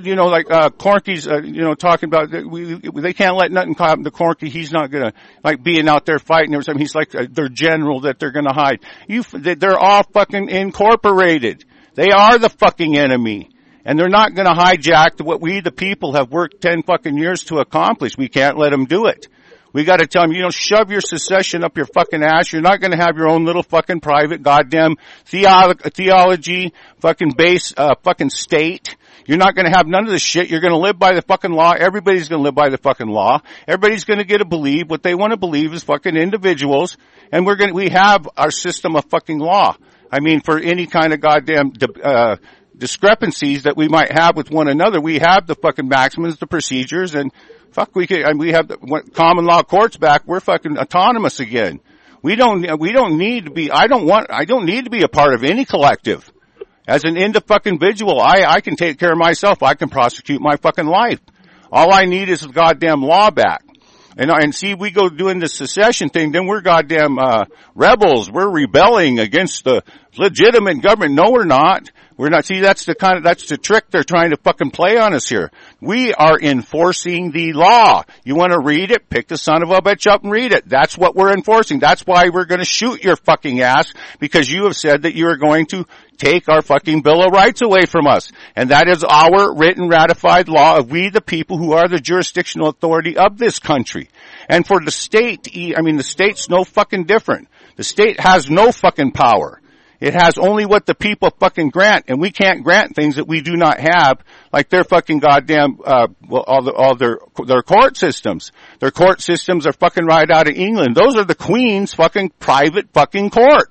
Corky's, talking about they can't let nothing happen to Corky. He's not gonna being out there fighting every time. He's like their general that they're gonna hide. They're all fucking incorporated. They are the fucking enemy. And they're not gonna hijack what we, the people, have worked 10 fucking years to accomplish. We can't let them do it. We gotta tell them, shove your secession up your fucking ass. You're not gonna have your own little fucking private goddamn theology, fucking base, fucking state. You're not going to have none of this shit. You're going to live by the fucking law. Everybody's going to live by the fucking law. Everybody's going to get to believe what they want to believe as fucking individuals. And we have our system of fucking law. I mean, for any kind of goddamn, discrepancies that we might have with one another, we have the fucking maxims, the procedures, and we have the common law courts back. We're fucking autonomous again. We don't need to be, I don't need to be a part of any collective. As an individual, I can take care of myself. I can prosecute my fucking life. All I need is the goddamn law back. And see, we go doing the secession thing, then we're goddamn, rebels. We're rebelling against the legitimate government. No, we're not. We're not. See, that's the trick they're trying to fucking play on us here. We are enforcing the law. You want to read it? Pick the son of a bitch up and read it. That's what we're enforcing. That's why we're going to shoot your fucking ass, because you have said that you are going to take our fucking Bill of Rights away from us. And that is our written ratified law of we the people who are the jurisdictional authority of this country. And for the state, the state's no fucking different. The state has no fucking power. It has only what the people fucking grant, and we can't grant things that we do not have, like their fucking goddamn, all their court systems. Their court systems are fucking right out of England. Those are the Queen's fucking private fucking courts.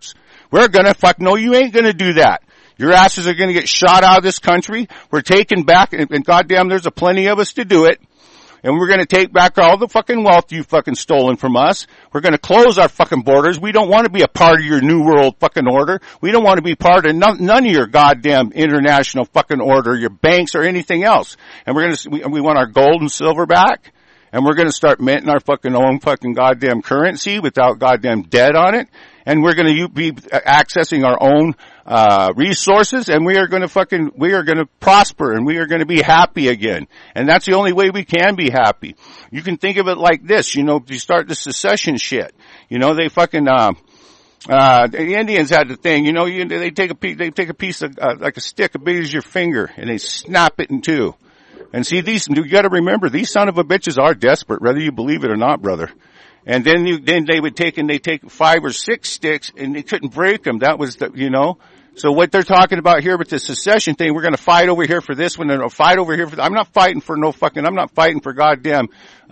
We're gonna no, you ain't gonna do that. Your asses are gonna get shot out of this country. We're taking back, and goddamn, there's a plenty of us to do it. And we're gonna take back all the fucking wealth you fucking stolen from us. We're gonna close our fucking borders. We don't want to be a part of your new world fucking order. We don't want to be part of none of your goddamn international fucking order, your banks or anything else. And we want our gold and silver back. And we're gonna start minting our fucking own fucking goddamn currency without goddamn debt on it. And we're gonna be accessing our own resources, and we are gonna prosper, and we are gonna be happy again. And that's the only way we can be happy. You can think of it like this, you start the secession shit. They fucking, the Indians had the thing, they take a piece of, like a stick as big as your finger, and they snap it in two. And see, you gotta remember, these son of a bitches are desperate, whether you believe it or not, brother. And then they would take 5 or 6 sticks, and they couldn't break them. That was So what they're talking about here with the secession thing, we're gonna fight over here for this one, and fight over here for, I'm not fighting for goddamn,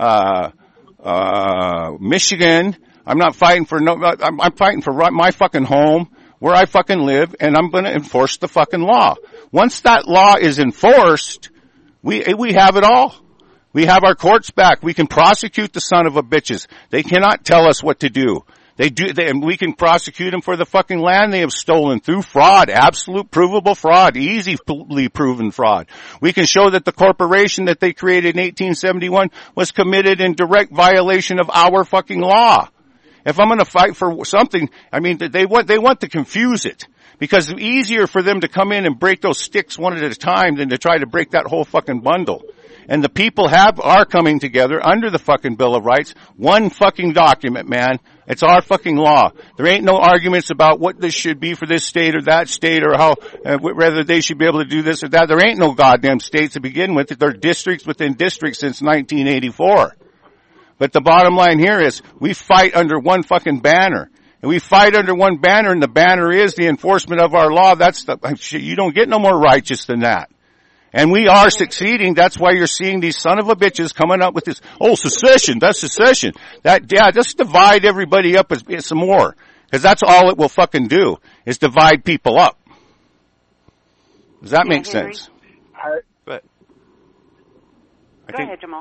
Michigan. I'm not fighting for I'm fighting for my fucking home, where I fucking live, and I'm gonna enforce the fucking law. Once that law is enforced, we have it all. We have our courts back. We can prosecute the son of a bitches. They cannot tell us what to do. And we can prosecute them for the fucking land they have stolen through fraud, absolute provable fraud, easily proven fraud. We can show that the corporation that they created in 1871 was committed in direct violation of our fucking law. If I'm going to fight for something, they want to confuse it. Because it's easier for them to come in and break those sticks one at a time than to try to break that whole fucking bundle. And the people are coming together under the fucking Bill of Rights. One fucking document, man. It's our fucking law. There ain't no arguments about what this should be for this state or that state, or how, whether they should be able to do this or that. There ain't no goddamn states to begin with. They're districts within districts since 1984. But the bottom line here is, we fight under one fucking banner. And we fight under one banner, and the banner is the enforcement of our law. You don't get no more righteous than that. And we are succeeding. That's why you're seeing these son of a bitches coming up with this, secession, that's secession. Just divide everybody up some more. Cause that's all it will fucking do, is divide people up. Does that make sense? Go ahead, Jamal.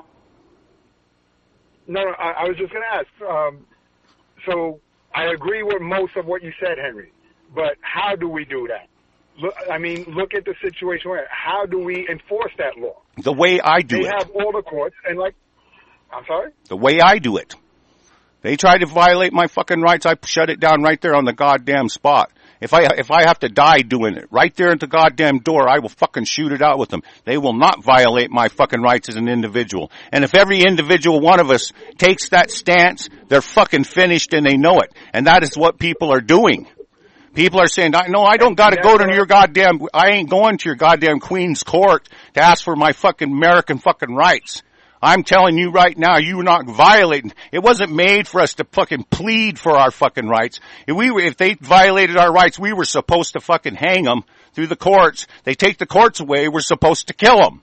No, I was just gonna ask, so I agree with most of what you said, Henry, but how do we do that? Look at the situation we're in. How do we enforce that law? The way I do it. They have all the courts, and I'm sorry? The way I do it. They try to violate my fucking rights, I shut it down right there on the goddamn spot. If I have to die doing it, right there at the goddamn door, I will fucking shoot it out with them. They will not violate my fucking rights as an individual. And if every individual one of us takes that stance, they're fucking finished and they know it. And that is what people are doing. People are saying, no, I don't gotta go to your goddamn, I ain't going to your goddamn Queen's Court to ask for my fucking American fucking rights. I'm telling you right now, you're not violating. It wasn't made for us to fucking plead for our fucking rights. If they violated our rights, we were supposed to fucking hang them through the courts. They take the courts away, we're supposed to kill them.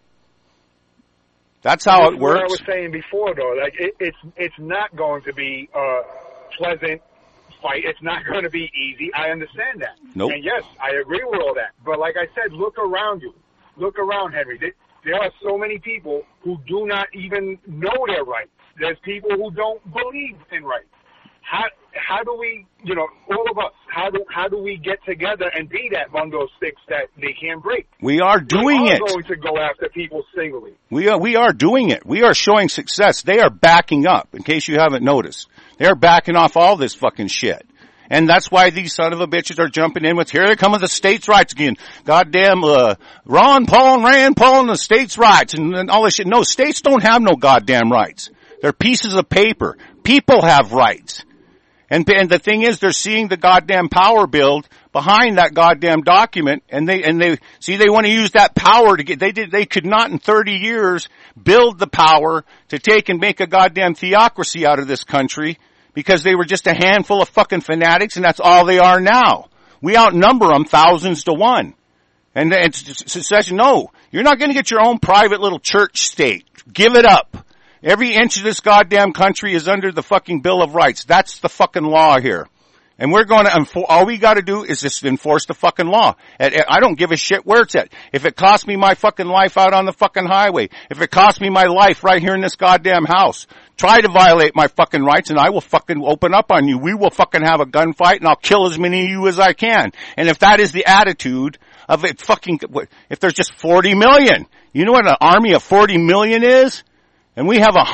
That's how it works. What I was saying before, though, it's not going to be pleasant fight. It's not going to be easy. I understand that. Nope. And yes, I agree with all that. But like I said, look around you. Look around, Henry. There are so many people who do not even know their rights. There's people who don't believe in rights. How do we, all of us, how do we get together and be that bundle of sticks that they can't break? We are doing it. We are going to go after people singly. We are doing it. We are showing success. They are backing up, in case you haven't noticed. They're backing off all this fucking shit. And that's why these son of a bitches are jumping in with, here they come with the states' rights again. Goddamn, Ron Paul and Rand Paul and the states' rights and all this shit. No, states don't have no goddamn rights. They're pieces of paper. People have rights. And the thing is, they're seeing the goddamn power build behind that goddamn document, and they want to use that power to they could not in 30 years build the power to take and make a goddamn theocracy out of this country, because they were just a handful of fucking fanatics, and that's all they are now. We outnumber them thousands to one. And secession, no, you're not going to get your own private little church state. Give it up. Every inch of this goddamn country is under the fucking Bill of Rights. That's the fucking law here. And we're going to, all we got to do is just enforce the fucking law. And I don't give a shit where it's at. If it costs me my fucking life out on the fucking highway, if it costs me my life right here in this goddamn house, try to violate my fucking rights and I will fucking open up on you. We will fucking have a gunfight and I'll kill as many of you as I can. And if that is the attitude of it fucking, if there's just 40 million, you know what an army of 40 million is? And we have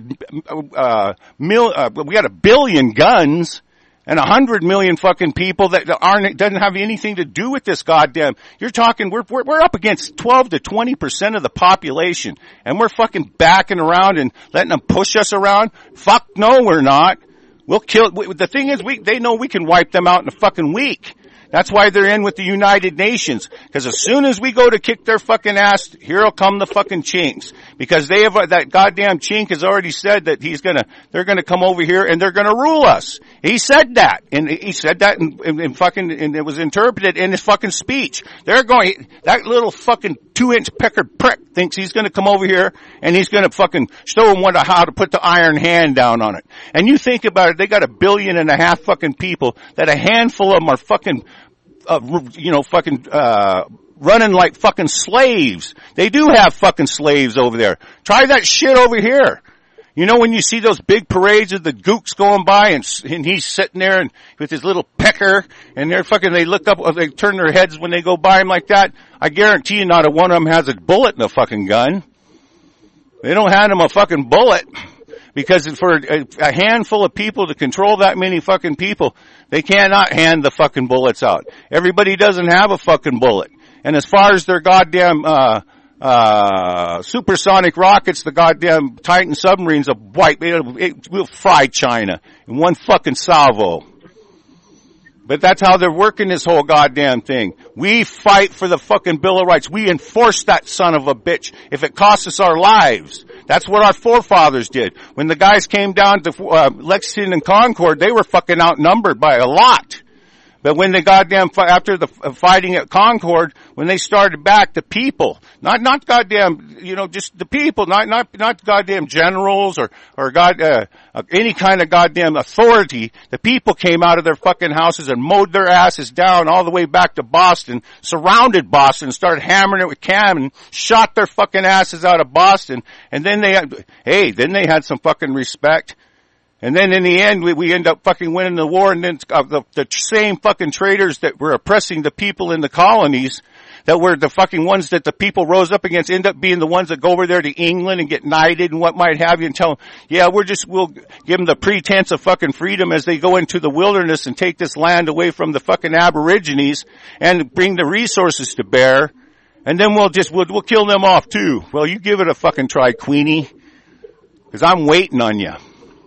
1 billion guns. And 100 million fucking people that doesn't have anything to do with this goddamn. You're talking, we're up against 12 to 20% of the population. And we're fucking backing around and letting them push us around? Fuck no, we're not. We'll kill, the thing is, they know we can wipe them out in a fucking week. That's why they're in with the United Nations. Because as soon as we go to kick their fucking ass, here'll come the fucking chinks. Because they have, that goddamn chink has already said that they're gonna come over here and they're gonna rule us. He said that. And he said that and it was interpreted in his fucking speech. That little fucking 2-inch pecker prick thinks he's gonna come over here and he's gonna fucking show them how to put the iron hand down on it. And you think about it, they got 1.5 billion fucking people that a handful of them are fucking, running like fucking slaves. They do have fucking slaves over there. Try that shit over here. You know when you see those big parades of the gooks going by and he's sitting there and with his little pecker and they look up, they turn their heads when they go by him like that. I guarantee you not a one of them has a bullet in the fucking gun. They don't hand him a fucking bullet. Because for a handful of people to control that many fucking people, they cannot hand the fucking bullets out. Everybody doesn't have a fucking bullet. And as far as their goddamn, supersonic rockets, the goddamn Titan submarines will fry China in one fucking salvo. But that's how they're working this whole goddamn thing. We fight for the fucking Bill of Rights. We enforce that son of a bitch if it costs us our lives. That's what our forefathers did. When the guys came down to Lexington and Concord, they were fucking outnumbered by a lot. But when they goddamn, after the fighting at Concord, when they started back, the people, not goddamn, just the people, not goddamn generals or any kind of goddamn authority, the people came out of their fucking houses and mowed their asses down all the way back to Boston, surrounded Boston, started hammering it with cannon, shot their fucking asses out of Boston, and then they had some fucking respect. And then in the end, we end up fucking winning the war, and then the same fucking traitors that were oppressing the people in the colonies, that were the fucking ones that the people rose up against, end up being the ones that go over there to England and get knighted and what might have you and tell them, yeah, we'll give them the pretense of fucking freedom as they go into the wilderness and take this land away from the fucking Aborigines and bring the resources to bear. And then we'll kill them off too. Well, you give it a fucking try, Queenie. Cause I'm waiting on you.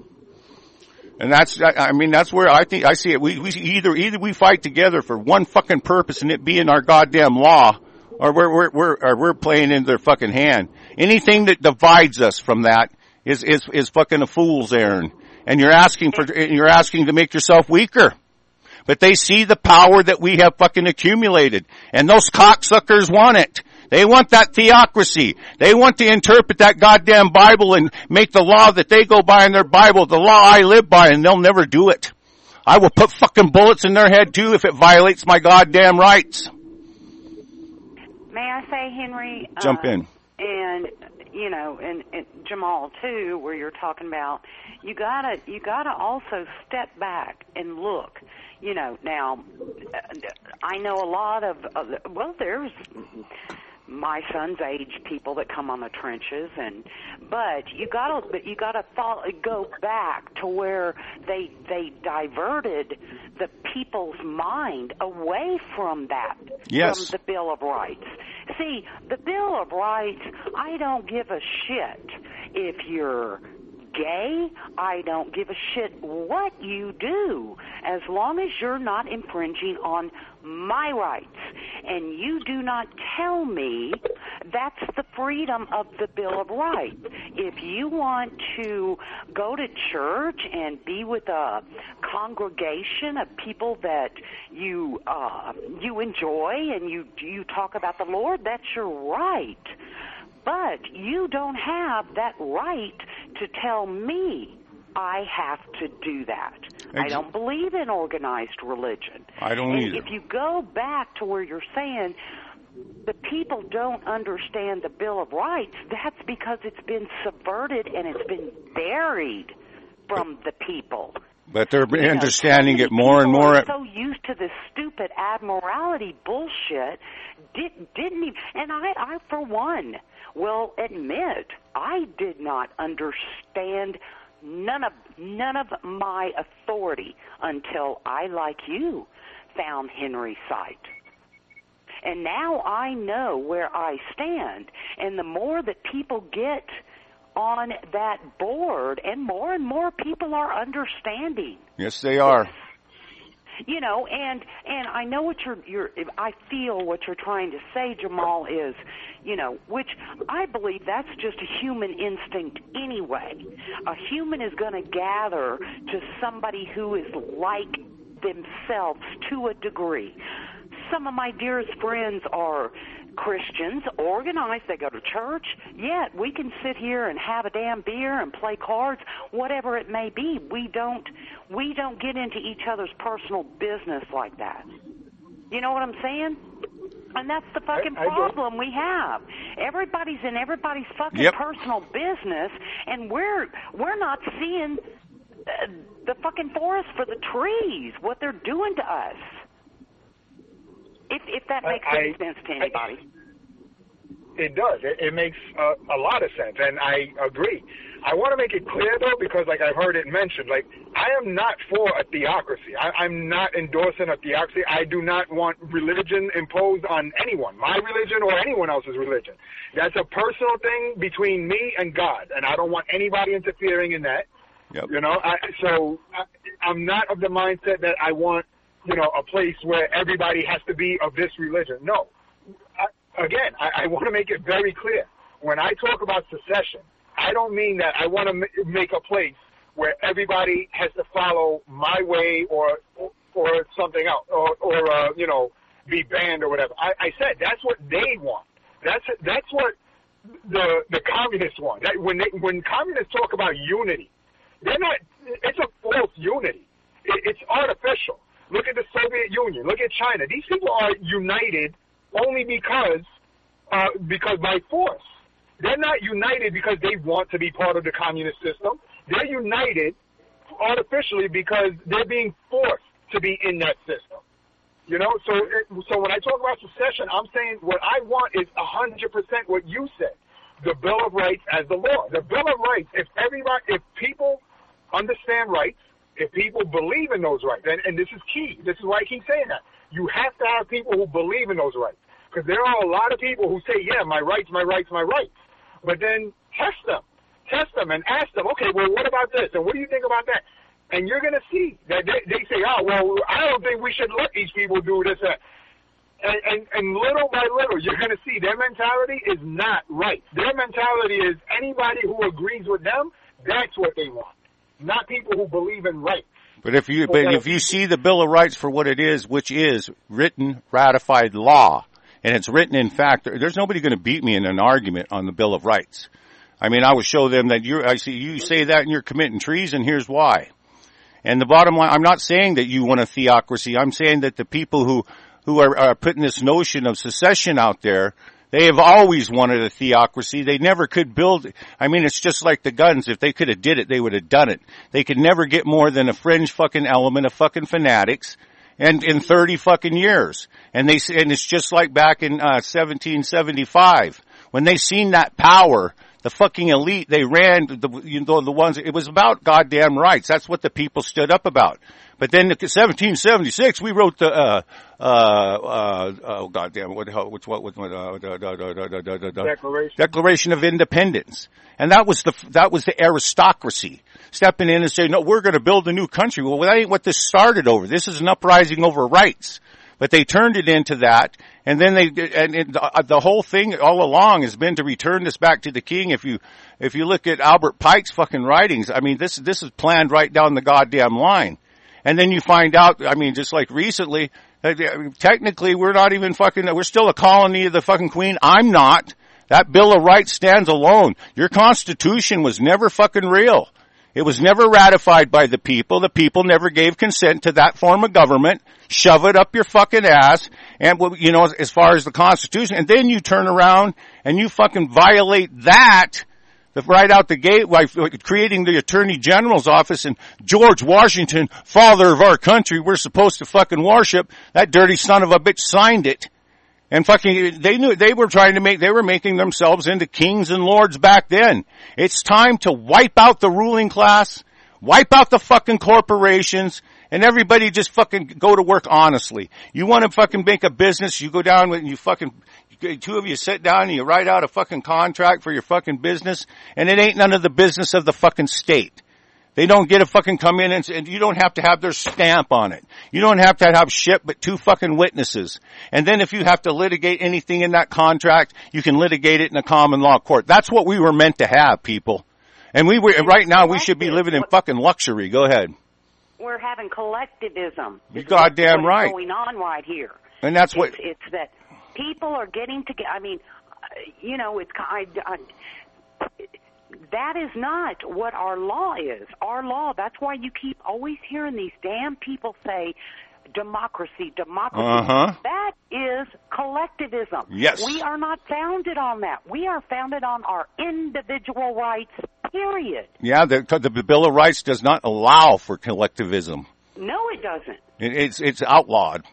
And that's where I see it. We either we fight together for one fucking purpose and it being our goddamn law, or we're playing in their fucking hand. Anything that divides us from that is fucking a fool's errand. And you're asking to make yourself weaker. But they see the power that we have fucking accumulated. And those cocksuckers want it. They want that theocracy. They want to interpret that goddamn Bible and make the law that they go by in their Bible the law I live by, and they'll never do it. I will put fucking bullets in their head too if it violates my goddamn rights. May I say, Henry? Jump in. And and Jamal too, where you're talking about, you gotta also step back and look. Now, I know a lot of there's my son's age people that come on the trenches, but you gotta go back to where they diverted the people's mind away from that. Yes. From the Bill of Rights. See, the Bill of Rights, I don't give a shit if you're gay. I don't give a shit what you do, as long as you're not infringing on my rights. And you do not tell me that's the freedom of the Bill of Rights. If you want to go to church and be with a congregation of people that you enjoy and you talk about the Lord, that's your right. But you don't have that right to tell me I have to do that. I don't believe in organized religion. I don't either. If you go back to where you're saying the people don't understand the Bill of Rights, that's because it's been subverted and it's been buried from the people. But they're understanding it more and more. Are so used to this stupid admiralty bullshit, didn't even, and I for one will admit I did not understand none of my authority until I, like you, found Henry's site. And now I know where I stand, and the more that people get on that board, and more people are understanding. Yes, they are. You know, and I know what I feel what you're trying to say, Jamal, is, you know, which I believe that's just a human instinct anyway. A human is going to gather to somebody who is like themselves to a degree. Some of my dearest friends are Christians, organized, they go to church, yet we can sit here and have a damn beer and play cards, whatever it may be. We don't get into each other's personal business like that. You know what I'm saying? And that's the fucking problem we have. Everybody's in everybody's fucking personal business, and we're not seeing the fucking forest for the trees, what they're doing to us. If that makes any sense to anybody. It does. It makes a lot of sense, and I agree. I want to make it clear, though, because, like, I've heard it mentioned, like, I am not for a theocracy. I'm not endorsing a theocracy. I do not want religion imposed on anyone, my religion or anyone else's religion. That's a personal thing between me and God, and I don't want anybody interfering in that. Yep. You know, I'm not of the mindset that I want, you know, a place where everybody has to be of this religion. No. I want to make it very clear. When I talk about secession, I don't mean that I want to make a place where everybody has to follow my way or something else, or you know, be banned or whatever. I said that's what they want. That's what the communists want. When communists talk about unity, they're not. It's a false unity. It's artificial. Look at the Soviet Union. Look at China. These people are united only because by force. They're not united because they want to be part of the communist system. They're united artificially because they're being forced to be in that system. You know, so when I talk about secession, I'm saying what I want is 100% what you said. The Bill of Rights as the law. The Bill of Rights, if people understand rights, if people believe in those rights, and this is key. This is why I keep saying that. You have to have people who believe in those rights. Because there are a lot of people who say, yeah, my rights, my rights, my rights. But then test them and ask them, okay, well, what about this? And what do you think about that? And you're going to see that they say, oh, well, I don't think we should let these people do this. And little by little, you're going to see their mentality is not right. Their mentality is anybody who agrees with them, that's what they want. Not people who believe in rights. But if you see the Bill of Rights for what it is, which is written, ratified law, and it's written in fact, there's nobody going to beat me in an argument on the Bill of Rights. I mean, I would show them that you say that and you're committing treason, here's why. And the bottom line, I'm not saying that you want a theocracy. I'm saying that the people who are putting this notion of secession out there, they have always wanted a theocracy. They never could build. I mean, it's just like the guns. If they could have did it, they would have done it. They could never get more than a fringe fucking element of fucking fanatics, and in 30 fucking years. And it's just like back in 1775 when they seen that power. The fucking elite, they ran, the ones, it was about goddamn rights. That's what the people stood up about. But then in 1776, we wrote the, Declaration of Independence. And that was the aristocracy stepping in and saying, no, we're going to build a new country. Well, that ain't what this started over. This is an uprising over rights. But they turned it into that, and then the whole thing all along has been to return this back to the king. If you look at Albert Pike's fucking writings, I mean, this is planned right down the goddamn line. And then you find out, I mean, just like recently, technically we're not even we're still a colony of the fucking queen. I'm not. That Bill of Rights stands alone. Your Constitution was never fucking real. It was never ratified by the people. The people never gave consent to that form of government. Shove it up your fucking ass. And, you know, as far as the Constitution, and then you turn around and you fucking violate that right out the gate by creating the Attorney General's office and George Washington, father of our country, we're supposed to fucking worship. That dirty son of a bitch signed it. And fucking, they knew, they were making themselves into kings and lords back then. It's time to wipe out the ruling class, wipe out the fucking corporations, and everybody just fucking go to work honestly. You want to fucking make a business, you go down and you fucking, two of you sit down and you write out a fucking contract for your fucking business, and it ain't none of the business of the fucking state. They don't get to fucking come in and you don't have to have their stamp on it. You don't have to have shit but two fucking witnesses. And then if you have to litigate anything in that contract, you can litigate it in a common law court. That's what we were meant to have, people. And right now we should be living in fucking luxury. Go ahead. We're having collectivism. You're goddamn right. What's going on right here. And that's what... It's that people are getting together. I mean, you know, it's that is not what our law is. Our law, that's why you keep always hearing these damn people say democracy. That is collectivism. Yes. We are not founded on that. We are founded on our individual rights, period. Yeah, the Bill of Rights does not allow for collectivism. No, it doesn't. It's outlawed.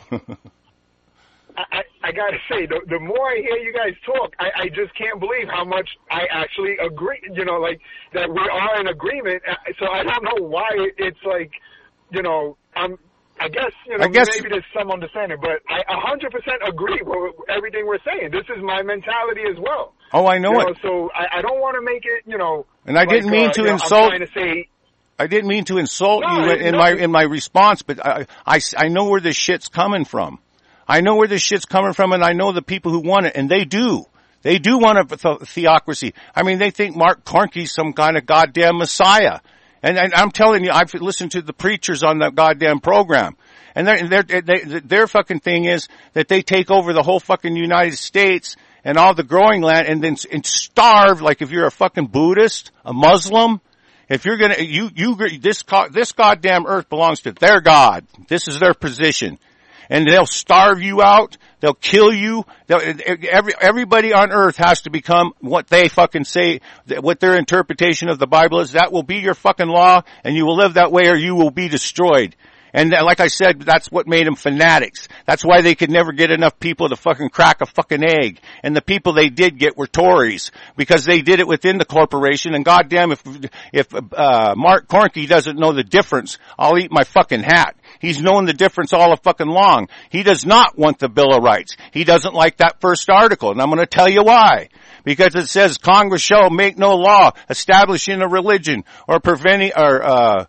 I gotta say, the more I hear you guys talk, I just can't believe how much I actually agree, you know, like, that we are in agreement. So I don't know why it's like, you know, I guess, you know, maybe there's some understanding, but I 100% agree with everything we're saying. This is my mentality as well. Oh, I know it. So I don't want to make it, you know. And I didn't mean to insult. I'm trying to say, I didn't mean to insult you in my response, but I know where this shit's coming from. I know where this shit's coming from, and I know the people who want it, and they do. They do want a theocracy. I mean, they think Mark Cornke's some kind of goddamn messiah. And I'm telling you, I've listened to the preachers on that goddamn program. And their fucking thing is that they take over the whole fucking United States and all the growing land and starve, like if you're a fucking Buddhist, a Muslim, if you're gonna, this goddamn earth belongs to their God. This is their position. And they'll starve you out. They'll kill you. Everybody on earth has to become what they fucking say, what their interpretation of the Bible is. That will be your fucking law, and you will live that way or you will be destroyed. And like I said, that's what made them fanatics. That's why they could never get enough people to fucking crack a fucking egg. And the people they did get were Tories, because they did it within the corporation. And goddamn, if Mark Cornke doesn't know the difference, I'll eat my fucking hat. He's known the difference all of fucking long. He does not want the Bill of Rights. He doesn't like that first article, and I'm going to tell you why. Because it says Congress shall make no law establishing a religion or preventing or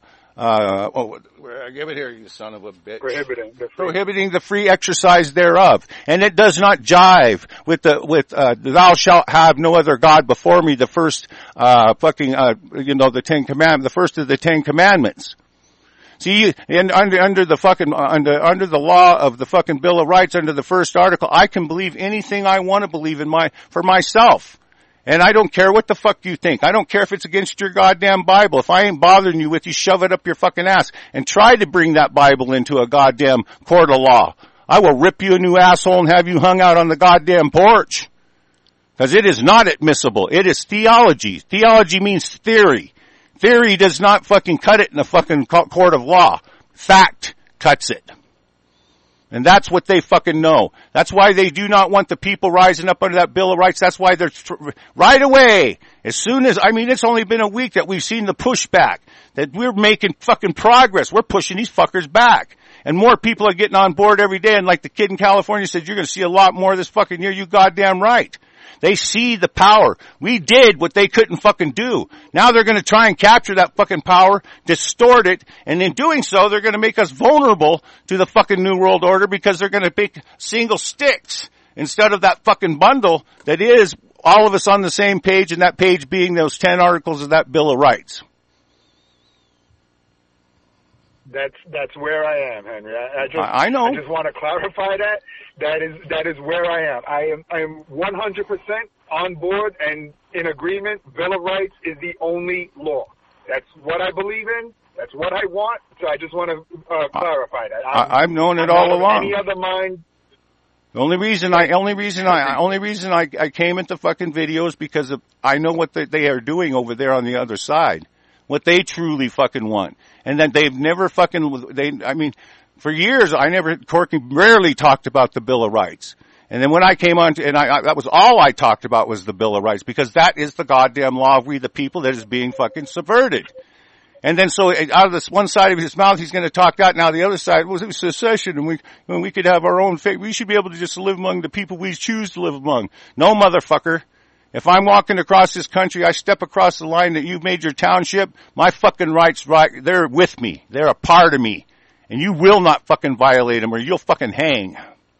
give it here, you son of a bitch. Prohibiting the free exercise thereof. And it does not jive with thou shalt have no other God before me, the first the 10 commandments, the first of the 10 commandments. See, and under the law of the fucking Bill of Rights, under the first article, I can believe anything I want to believe for myself. And I don't care what the fuck you think. I don't care if it's against your goddamn Bible. If I ain't bothering you with, you shove it up your fucking ass and try to bring that Bible into a goddamn court of law. I will rip you a new asshole and have you hung out on the goddamn porch. Because it is not admissible. It is theology. Theology means theory. Theory does not fucking cut it in a fucking court of law. Fact cuts it. And that's what they fucking know. That's why they do not want the people rising up under that Bill of Rights. That's why they're right away. As soon as, it's only been a week that we've seen the pushback. That we're making fucking progress. We're pushing these fuckers back. And more people are getting on board every day. And like the kid in California said, you're going to see a lot more this fucking year. You goddamn right. They see the power. We did what they couldn't fucking do. Now they're going to try and capture that fucking power, distort it, and in doing so, they're going to make us vulnerable to the fucking New World Order because they're going to pick single sticks instead of that fucking bundle that is all of us on the same page, and that page being those 10 articles of that Bill of Rights. That's where I am, Henry. I know. I just want to clarify that. That is where I am. I am 100% on board and in agreement. Bill of Rights is the only law. That's what I believe in. That's what I want. So I just want to clarify that. I've known it all along. Any other mind? The only reason I came into fucking videos because I know what they are doing over there on the other side, what they truly fucking want, and that they've never for years Corky rarely talked about the Bill of Rights, and then when I came on that was all I talked about was the Bill of Rights, because that is the goddamn law of we the people that is being fucking subverted. And then so out of this one side of his mouth, he's going to talk that. Now the other side was secession, and we could have our own fate. We should be able to just live among the people we choose to live among. No, motherfucker. If I'm walking across this country, I step across the line that you've made your township, my fucking rights, they're with me. They're a part of me. And you will not fucking violate them or you'll fucking hang.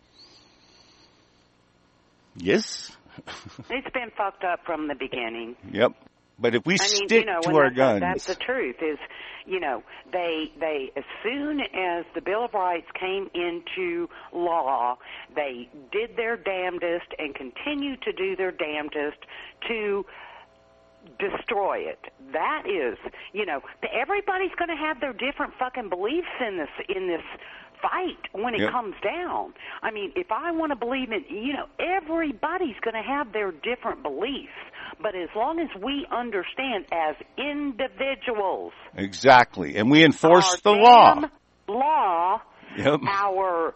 Yes? It's been fucked up from the beginning. Yep. But if we stick to our guns... That's the truth, is, they as soon as the Bill of Rights came into law, they did their damnedest and continue to do their damnedest to destroy it. That is, everybody's going to have their different fucking beliefs in this fight when it comes down. I mean, if I want to believe in, everybody's going to have their different beliefs. But as long as we understand as individuals. Exactly. And we enforce the law, our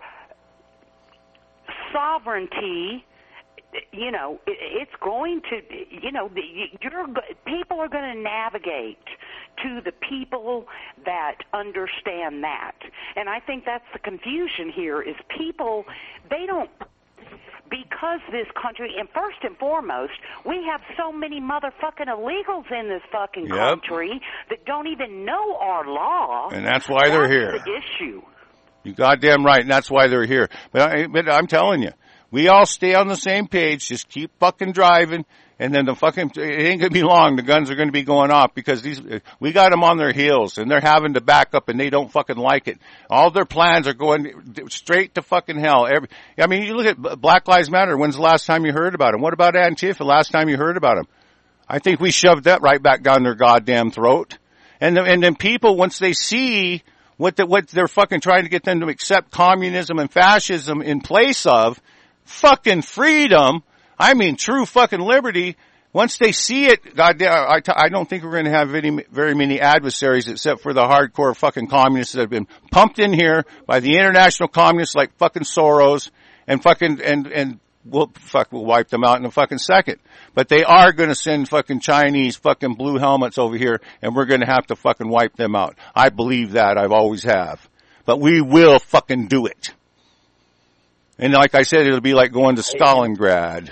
sovereignty, it's going to, people are going to navigate to the people that understand that. And I think that's the confusion here, is people, they don't, because this country, and first and foremost, we have so many motherfucking illegals in this fucking country that don't even know our law. And that's why they're here. That's the issue. You goddamn right, and that's why they're here. But I'm telling you, we all stay on the same page. Just keep fucking driving, and then it ain't gonna be long. The guns are gonna be going off because we got them on their heels, and they're having to back up, and they don't fucking like it. All their plans are going straight to fucking hell. You look at Black Lives Matter. When's the last time you heard about them? What about Antifa? Last time you heard about them? I think we shoved that right back down their goddamn throat. And then people, once they see what they're fucking trying to get them to accept communism and fascism in place of fucking freedom, true fucking liberty, once they see it, goddamn, I don't think we're going to have very many adversaries except for the hardcore fucking communists that have been pumped in here by the international communists like fucking Soros and fucking, and we'll wipe them out in a fucking second. But they are going to send fucking Chinese fucking blue helmets over here, and we're going to have to fucking wipe them out. I believe that. I've always have. But we will fucking do it. And like I said, it'll be like going to Stalingrad.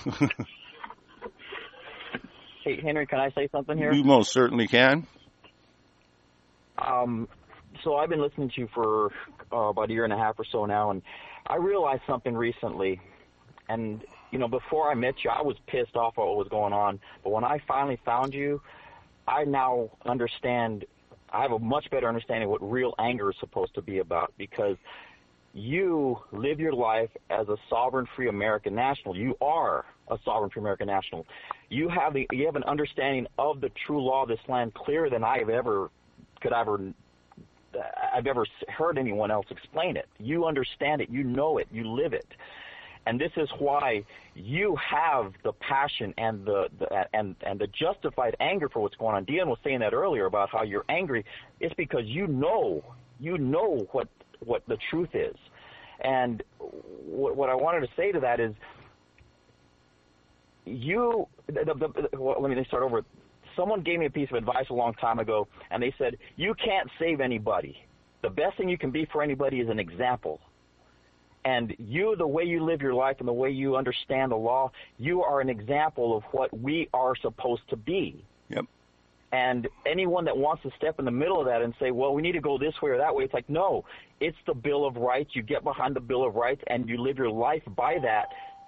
Hey, Henry, can I say something here? You most certainly can. So I've been listening to you for about a year and a half or so now, and I realized something recently. And, before I met you, I was pissed off at what was going on. But when I finally found you, I now understand. I have a much better understanding of what real anger is supposed to be about, because you live your life as a sovereign, free American national. You are a sovereign, free American national. You have an understanding of the true law of this land clearer than I've ever heard anyone else explain it. You understand it. You know it. You live it. And this is why you have the passion and the justified anger for what's going on. Dion was saying that earlier about how you're angry. It's because you know what the truth is. And what I wanted to say to that is, let me start over. Someone gave me a piece of advice a long time ago, and they said, you can't save anybody. The best thing you can be for anybody is an example. And the way you live your life and the way you understand the law, you are an example of what we are supposed to be. Yep. And anyone that wants to step in the middle of that and say, well, we need to go this way or that way, it's like, no, it's the Bill of Rights. You get behind the Bill of Rights and you live your life by that.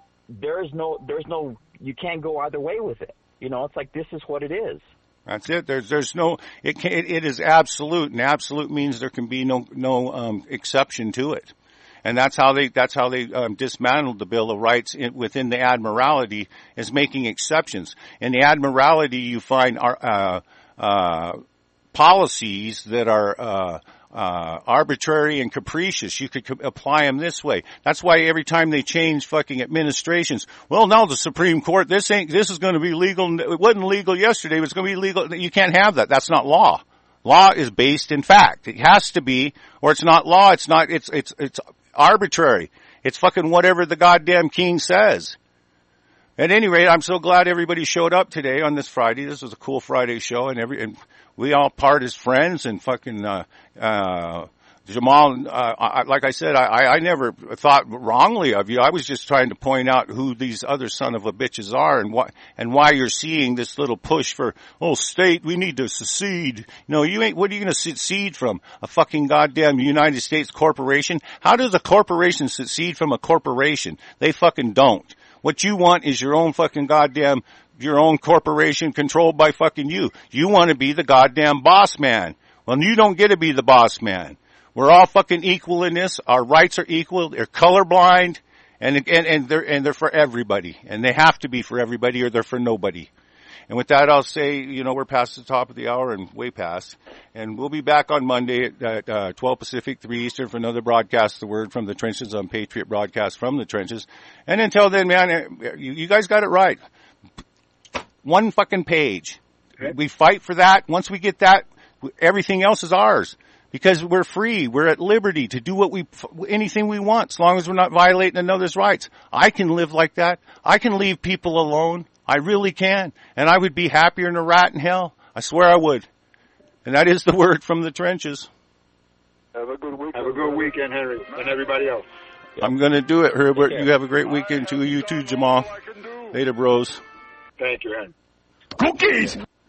You can't go either way with it. It's like, this is what it is. That's it. It is absolute, and absolute means there can be no exception to it. And that's how they dismantled the Bill of Rights within the Admiralty, is making exceptions. In the Admiralty, you find policies that are arbitrary and capricious. You could apply them this way. That's why every time they change fucking administrations, well, now the Supreme Court, this is going to be legal. It wasn't legal yesterday, but it's going to be legal. You can't have that. That's not law. Law is based in fact. It has to be, or it's not law. It's arbitrary. It's fucking whatever the goddamn king says. At any rate, I'm so glad everybody showed up today on this Friday. This was a cool Friday show, and we all part as friends, and fucking Jamal, like I said, I never thought wrongly of you. I was just trying to point out who these other son of a bitches are and why you're seeing this little push for, state, we need to secede. No, you ain't, what are you going to secede from? A fucking goddamn United States corporation? How does a corporation secede from a corporation? They fucking don't. What you want is your own fucking goddamn, your own corporation controlled by fucking you. You want to be the goddamn boss man. Well, you don't get to be the boss man. We're all fucking equal in this. Our rights are equal. They're colorblind, and they're for everybody. And they have to be for everybody, or they're for nobody. And with that, I'll say, we're past the top of the hour and way past. And we'll be back on Monday at 12 Pacific, 3 Eastern for another broadcast, The Word from the Trenches on Patriot Broadcast from the Trenches. And until then, man, you guys got it right. One fucking page. We fight for that. Once we get that, everything else is ours. Because we're free. We're at liberty to do anything we want, as long as we're not violating another's rights. I can live like that. I can leave people alone. I really can. And I would be happier than a rat in hell. I swear I would. And that is the Word from the Trenches. Have a good weekend. Have a good weekend, Henry, and everybody else. I'm going to do it, Herbert. You have a great weekend too. You too, Jamal. Later, bros. Thank you, Henry. Cookies!